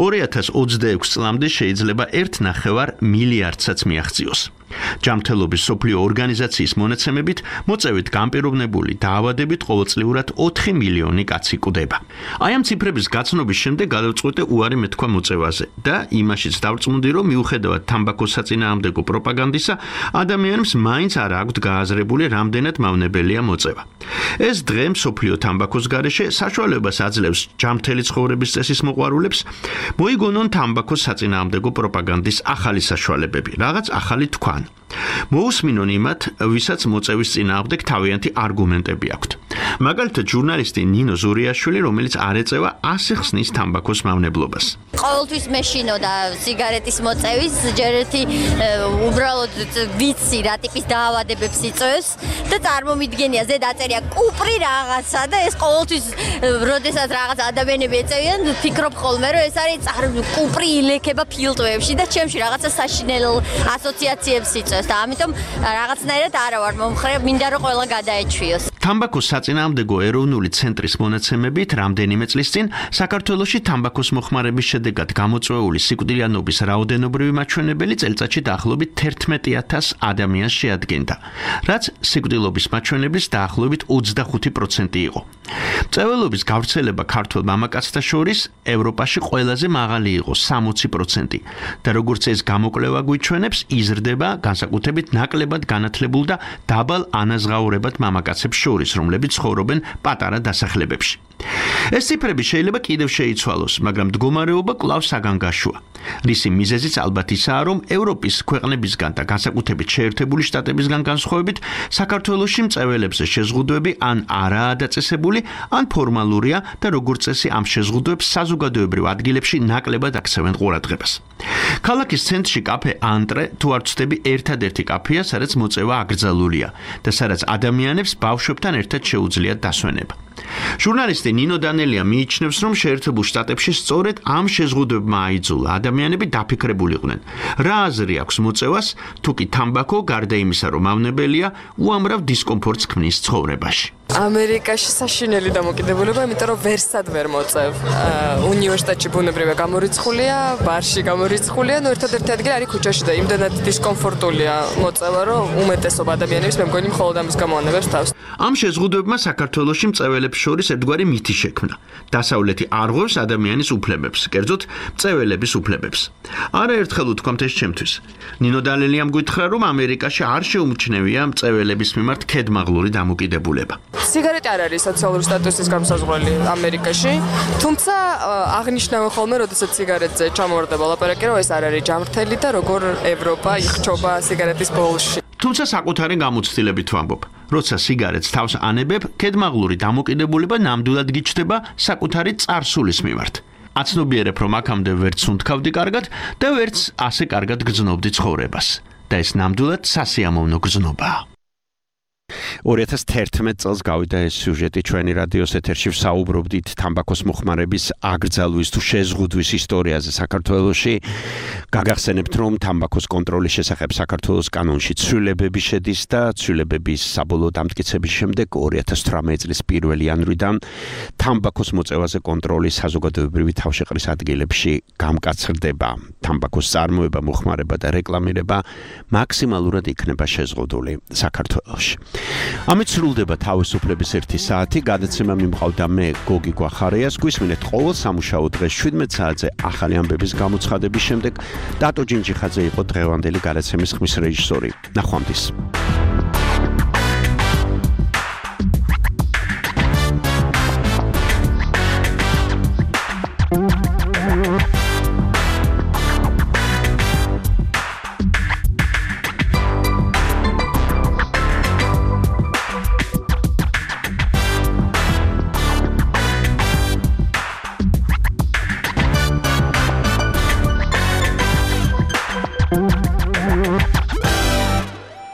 2026 წლამდე შეიძლება 1.5 მილიარდსაც მიაღწიოს. ჯანმრთელობის მსოფლიო ორგანიზაციის მონაცემებით მოწევით განპირობებული დაავადებით ყოველწლიურად 4 მილიონი კაცი კვდება. აი ამ ციფრების გაცნობის შემდეგ გადავწყვეტე უარი მეთქვა მოწევაზე და იმაშიც დავწმუნდი, რომ მიუხედავად თამბაქოს საწინააღმდეგო პროპაგანდისა, ადამიანებს მაინც არ აქვთ გააზრებული, რამდენად მავნებელია მოწევა. ეს დღე მსოფლიო თამბაქოს გარეშე საშუალებას აძლევს ჯანმრთელი ცხოვრების წესის მოყვარულებს მოიგონონ თამბაქოს საწინააღმდეგო პროპაგანდის ახალი საშუალებები, რაღაც ახალი თქვა. მოусმინონ იმათ, ვისაც მოწევის წინააღმდეგ თავიანთი არგუმენტები აქვთ. მაგალითად, ჟურნალისტი ნინო ზურიაშვილი, რომელიც არ ეწევა, ასე ხსნის თამბაქოს მავნებლობას. ყოველთვის მეშინო და სიგარეტის მოწევის ჯერ ერთი უბრალოდ ვიცი რა ტიპის დაავადებებს იწვევს და წარმომიდგენია ზე დაწერია კუპრი რაღაცა და ეს ყოველთვის როდესაც რაღაც ადამიანები ეწევიან, ფიქრობ ხოლმე რომ ეს არის კუპრი ილექება ფილტვებში და ჩემში რაღაცა საშინელ ასოციაციებს იწვევს და ამიტომ რაღაცნაირად არა ვარ მომხრე, მინდა რომ ყველა გადაეჩვიოს. თამბაქოს საწინააღმდეგო ეროვნული ცენტრის მონაცემებით, რამდენიმე წლის წინ საქართველოში თამბაქოს მოხმარების შედეგად გამოწვეული სიკვდილიანობის რაოდენობრივი მაჩვენებელი წელიწადში დაახლოებით 11,000 ადამიანს შეადგენდა, რაც სიკვდილობის მაჩვენებლის დაახლოებით 25% იყო. მწვერვალობის გავრცელება ქართველ მამაკაცთა შორის ევროპაში ყველაზე მაღალი იყო 60% და როგორც ეს გამოკვლევა გვიჩვენებს, იზრდება განსაკუთრებით ნაკლებად განათლებულ და დაბალ ანაზღაურებად მამაკაცებს შორის, რომლებიც ცხოვრობენ პატარა დასახლებებში. ეს ციფრები შეიძლება კიდევ შეიცვალოს, მაგრამ მდგომარეობა კვლავ საგანგაშოა. რისი მიზეზიც ალბათ ისაა, რომ ევროპის ქვეყნებისგან და განსაკუთრებით შეერთებული შტატებისგან განსხვავებით, საქართველოში მწველებზე შეზღუდვები ან არაა დაწესებული, ან ფორმალურია და როგორც წესი ამ შეზღუდვებს საზოგადოებრივ ადგილებში ნაკლებად აქცევენ ყურადღებას. ქალაქის ცენტრში კაფე ანტრე თუ არ ვცდები ერთადერთი კაფეა, სადაც მოწევა აკრძალულია და სადაც ადამიანებს ბავშვებთან ერთად შეუძლიათ დასვენება. ჟურნალისტი ნინო დანელია მიიჩნევს, რომ შეერთებულ შტატებში სწორედ ამ შეზღუდვებმა აიძულა ადამიანები დაფიქრებულიყვნენ. რა აზრი აქვს მოწევას, თუ კი თამბაქო გარდა იმისა, რომ ავნებელია, უამრავ დისკომფორტს ქმნის ცხოვრებაში. ამერიკაში საშინელი დამოკიდებულება, იმიტომ რომ ვერსად ვერ მოწევ. უნივერსიტეტში ბუნებრივია გამორიცხულია, ბარში გამორიცხულია, ნუ ერთადერთი ადგილი არის ქუჩაში და იმდენად დისკომფორტულია მოწევა, რომ უმეტესობა ადამიანების მე მგონი მხოლოდ ამის გამო ანებებს თავს. ამ შეზღუდვებმა საქართველოში მწველებს შორის ერთგვარი მითი შექმნა. დასავლეთი არღვევს ადამიანის უფლებებს, კერძოდ მწველების უფლებებს. არაერთხელ უთქვამთ ეს ჩემთვის. ნინო დანელიამ გითხრა, რომ ამერიკაში არ შეუმჩნევია მწველების მიმართ ქედმაღლური დამოკიდებულება. სიგარეტი არ არის სოციალური სტატუსის გამოსაზღვრელი ამერიკაში, თუმცა აღნიშნავენ ხოლმე, როდესაც სიგარეტზე ჩამოვარდება ლაპარაკი, რომ ეს არ არის ჯამრთელი და როგორ ევროპა იხჩობა სიგარეტის ბოლში. თუმცა საკუთარი გამოცდილებით ვამბობ, როცა სიგარეტს თავს ანებებ, ქედმაღლური დამოკიდებულება ნამდვილად გიჩნდება საკუთარი წარსულის მიმართ. აცნობიერებ, რომ აქამდე ვერც უნთქავდი კარგად და ვერც ასე კარგად გრძნობდი ცხოვრებას. და ეს ნამდვილად სასიამოვნო გრძნობაა. 2011 წელს გავიდა ეს სიუჟეტი ჩვენი რადიოს ეთერში ვსაუბრობდით თამბაქოს მოხმარების აკრძალვის თუ შეზღუდვის ისტორიაზე საქართველოში. გაგახსენებთ, რომ თამბაქოს კონტროლის შესახებ საქართველოს კანონში ცვლილებები შედის და ცვლილებების საბოლოო დამტკიცების შემდეგ 2018 წლის 1 იანვრიდან თამბაქოს მოწევაზე კონტროლი საზოგადოებრივი თავშეყრის ადგილებში გამკაცრდება. თამბაქოს წარმოება, მოხმარება და რეკლამირება მაქსიმალურად იქნება შეზღუდული საქართველოში. ამით სრულდება თავისუფლების 1 საათი. გადაცემა მიმყავდა მე გოგი გვახარიას. გვისმინეთ ყოველ სამუშაო დღეს 17 საათზე ახალი ამბების გამოცხადების შემდეგ. დატო ჯინჯიხაძე იყო დღევანდელი გადაცემის ხმის რეჟისორი. ნახვამდის.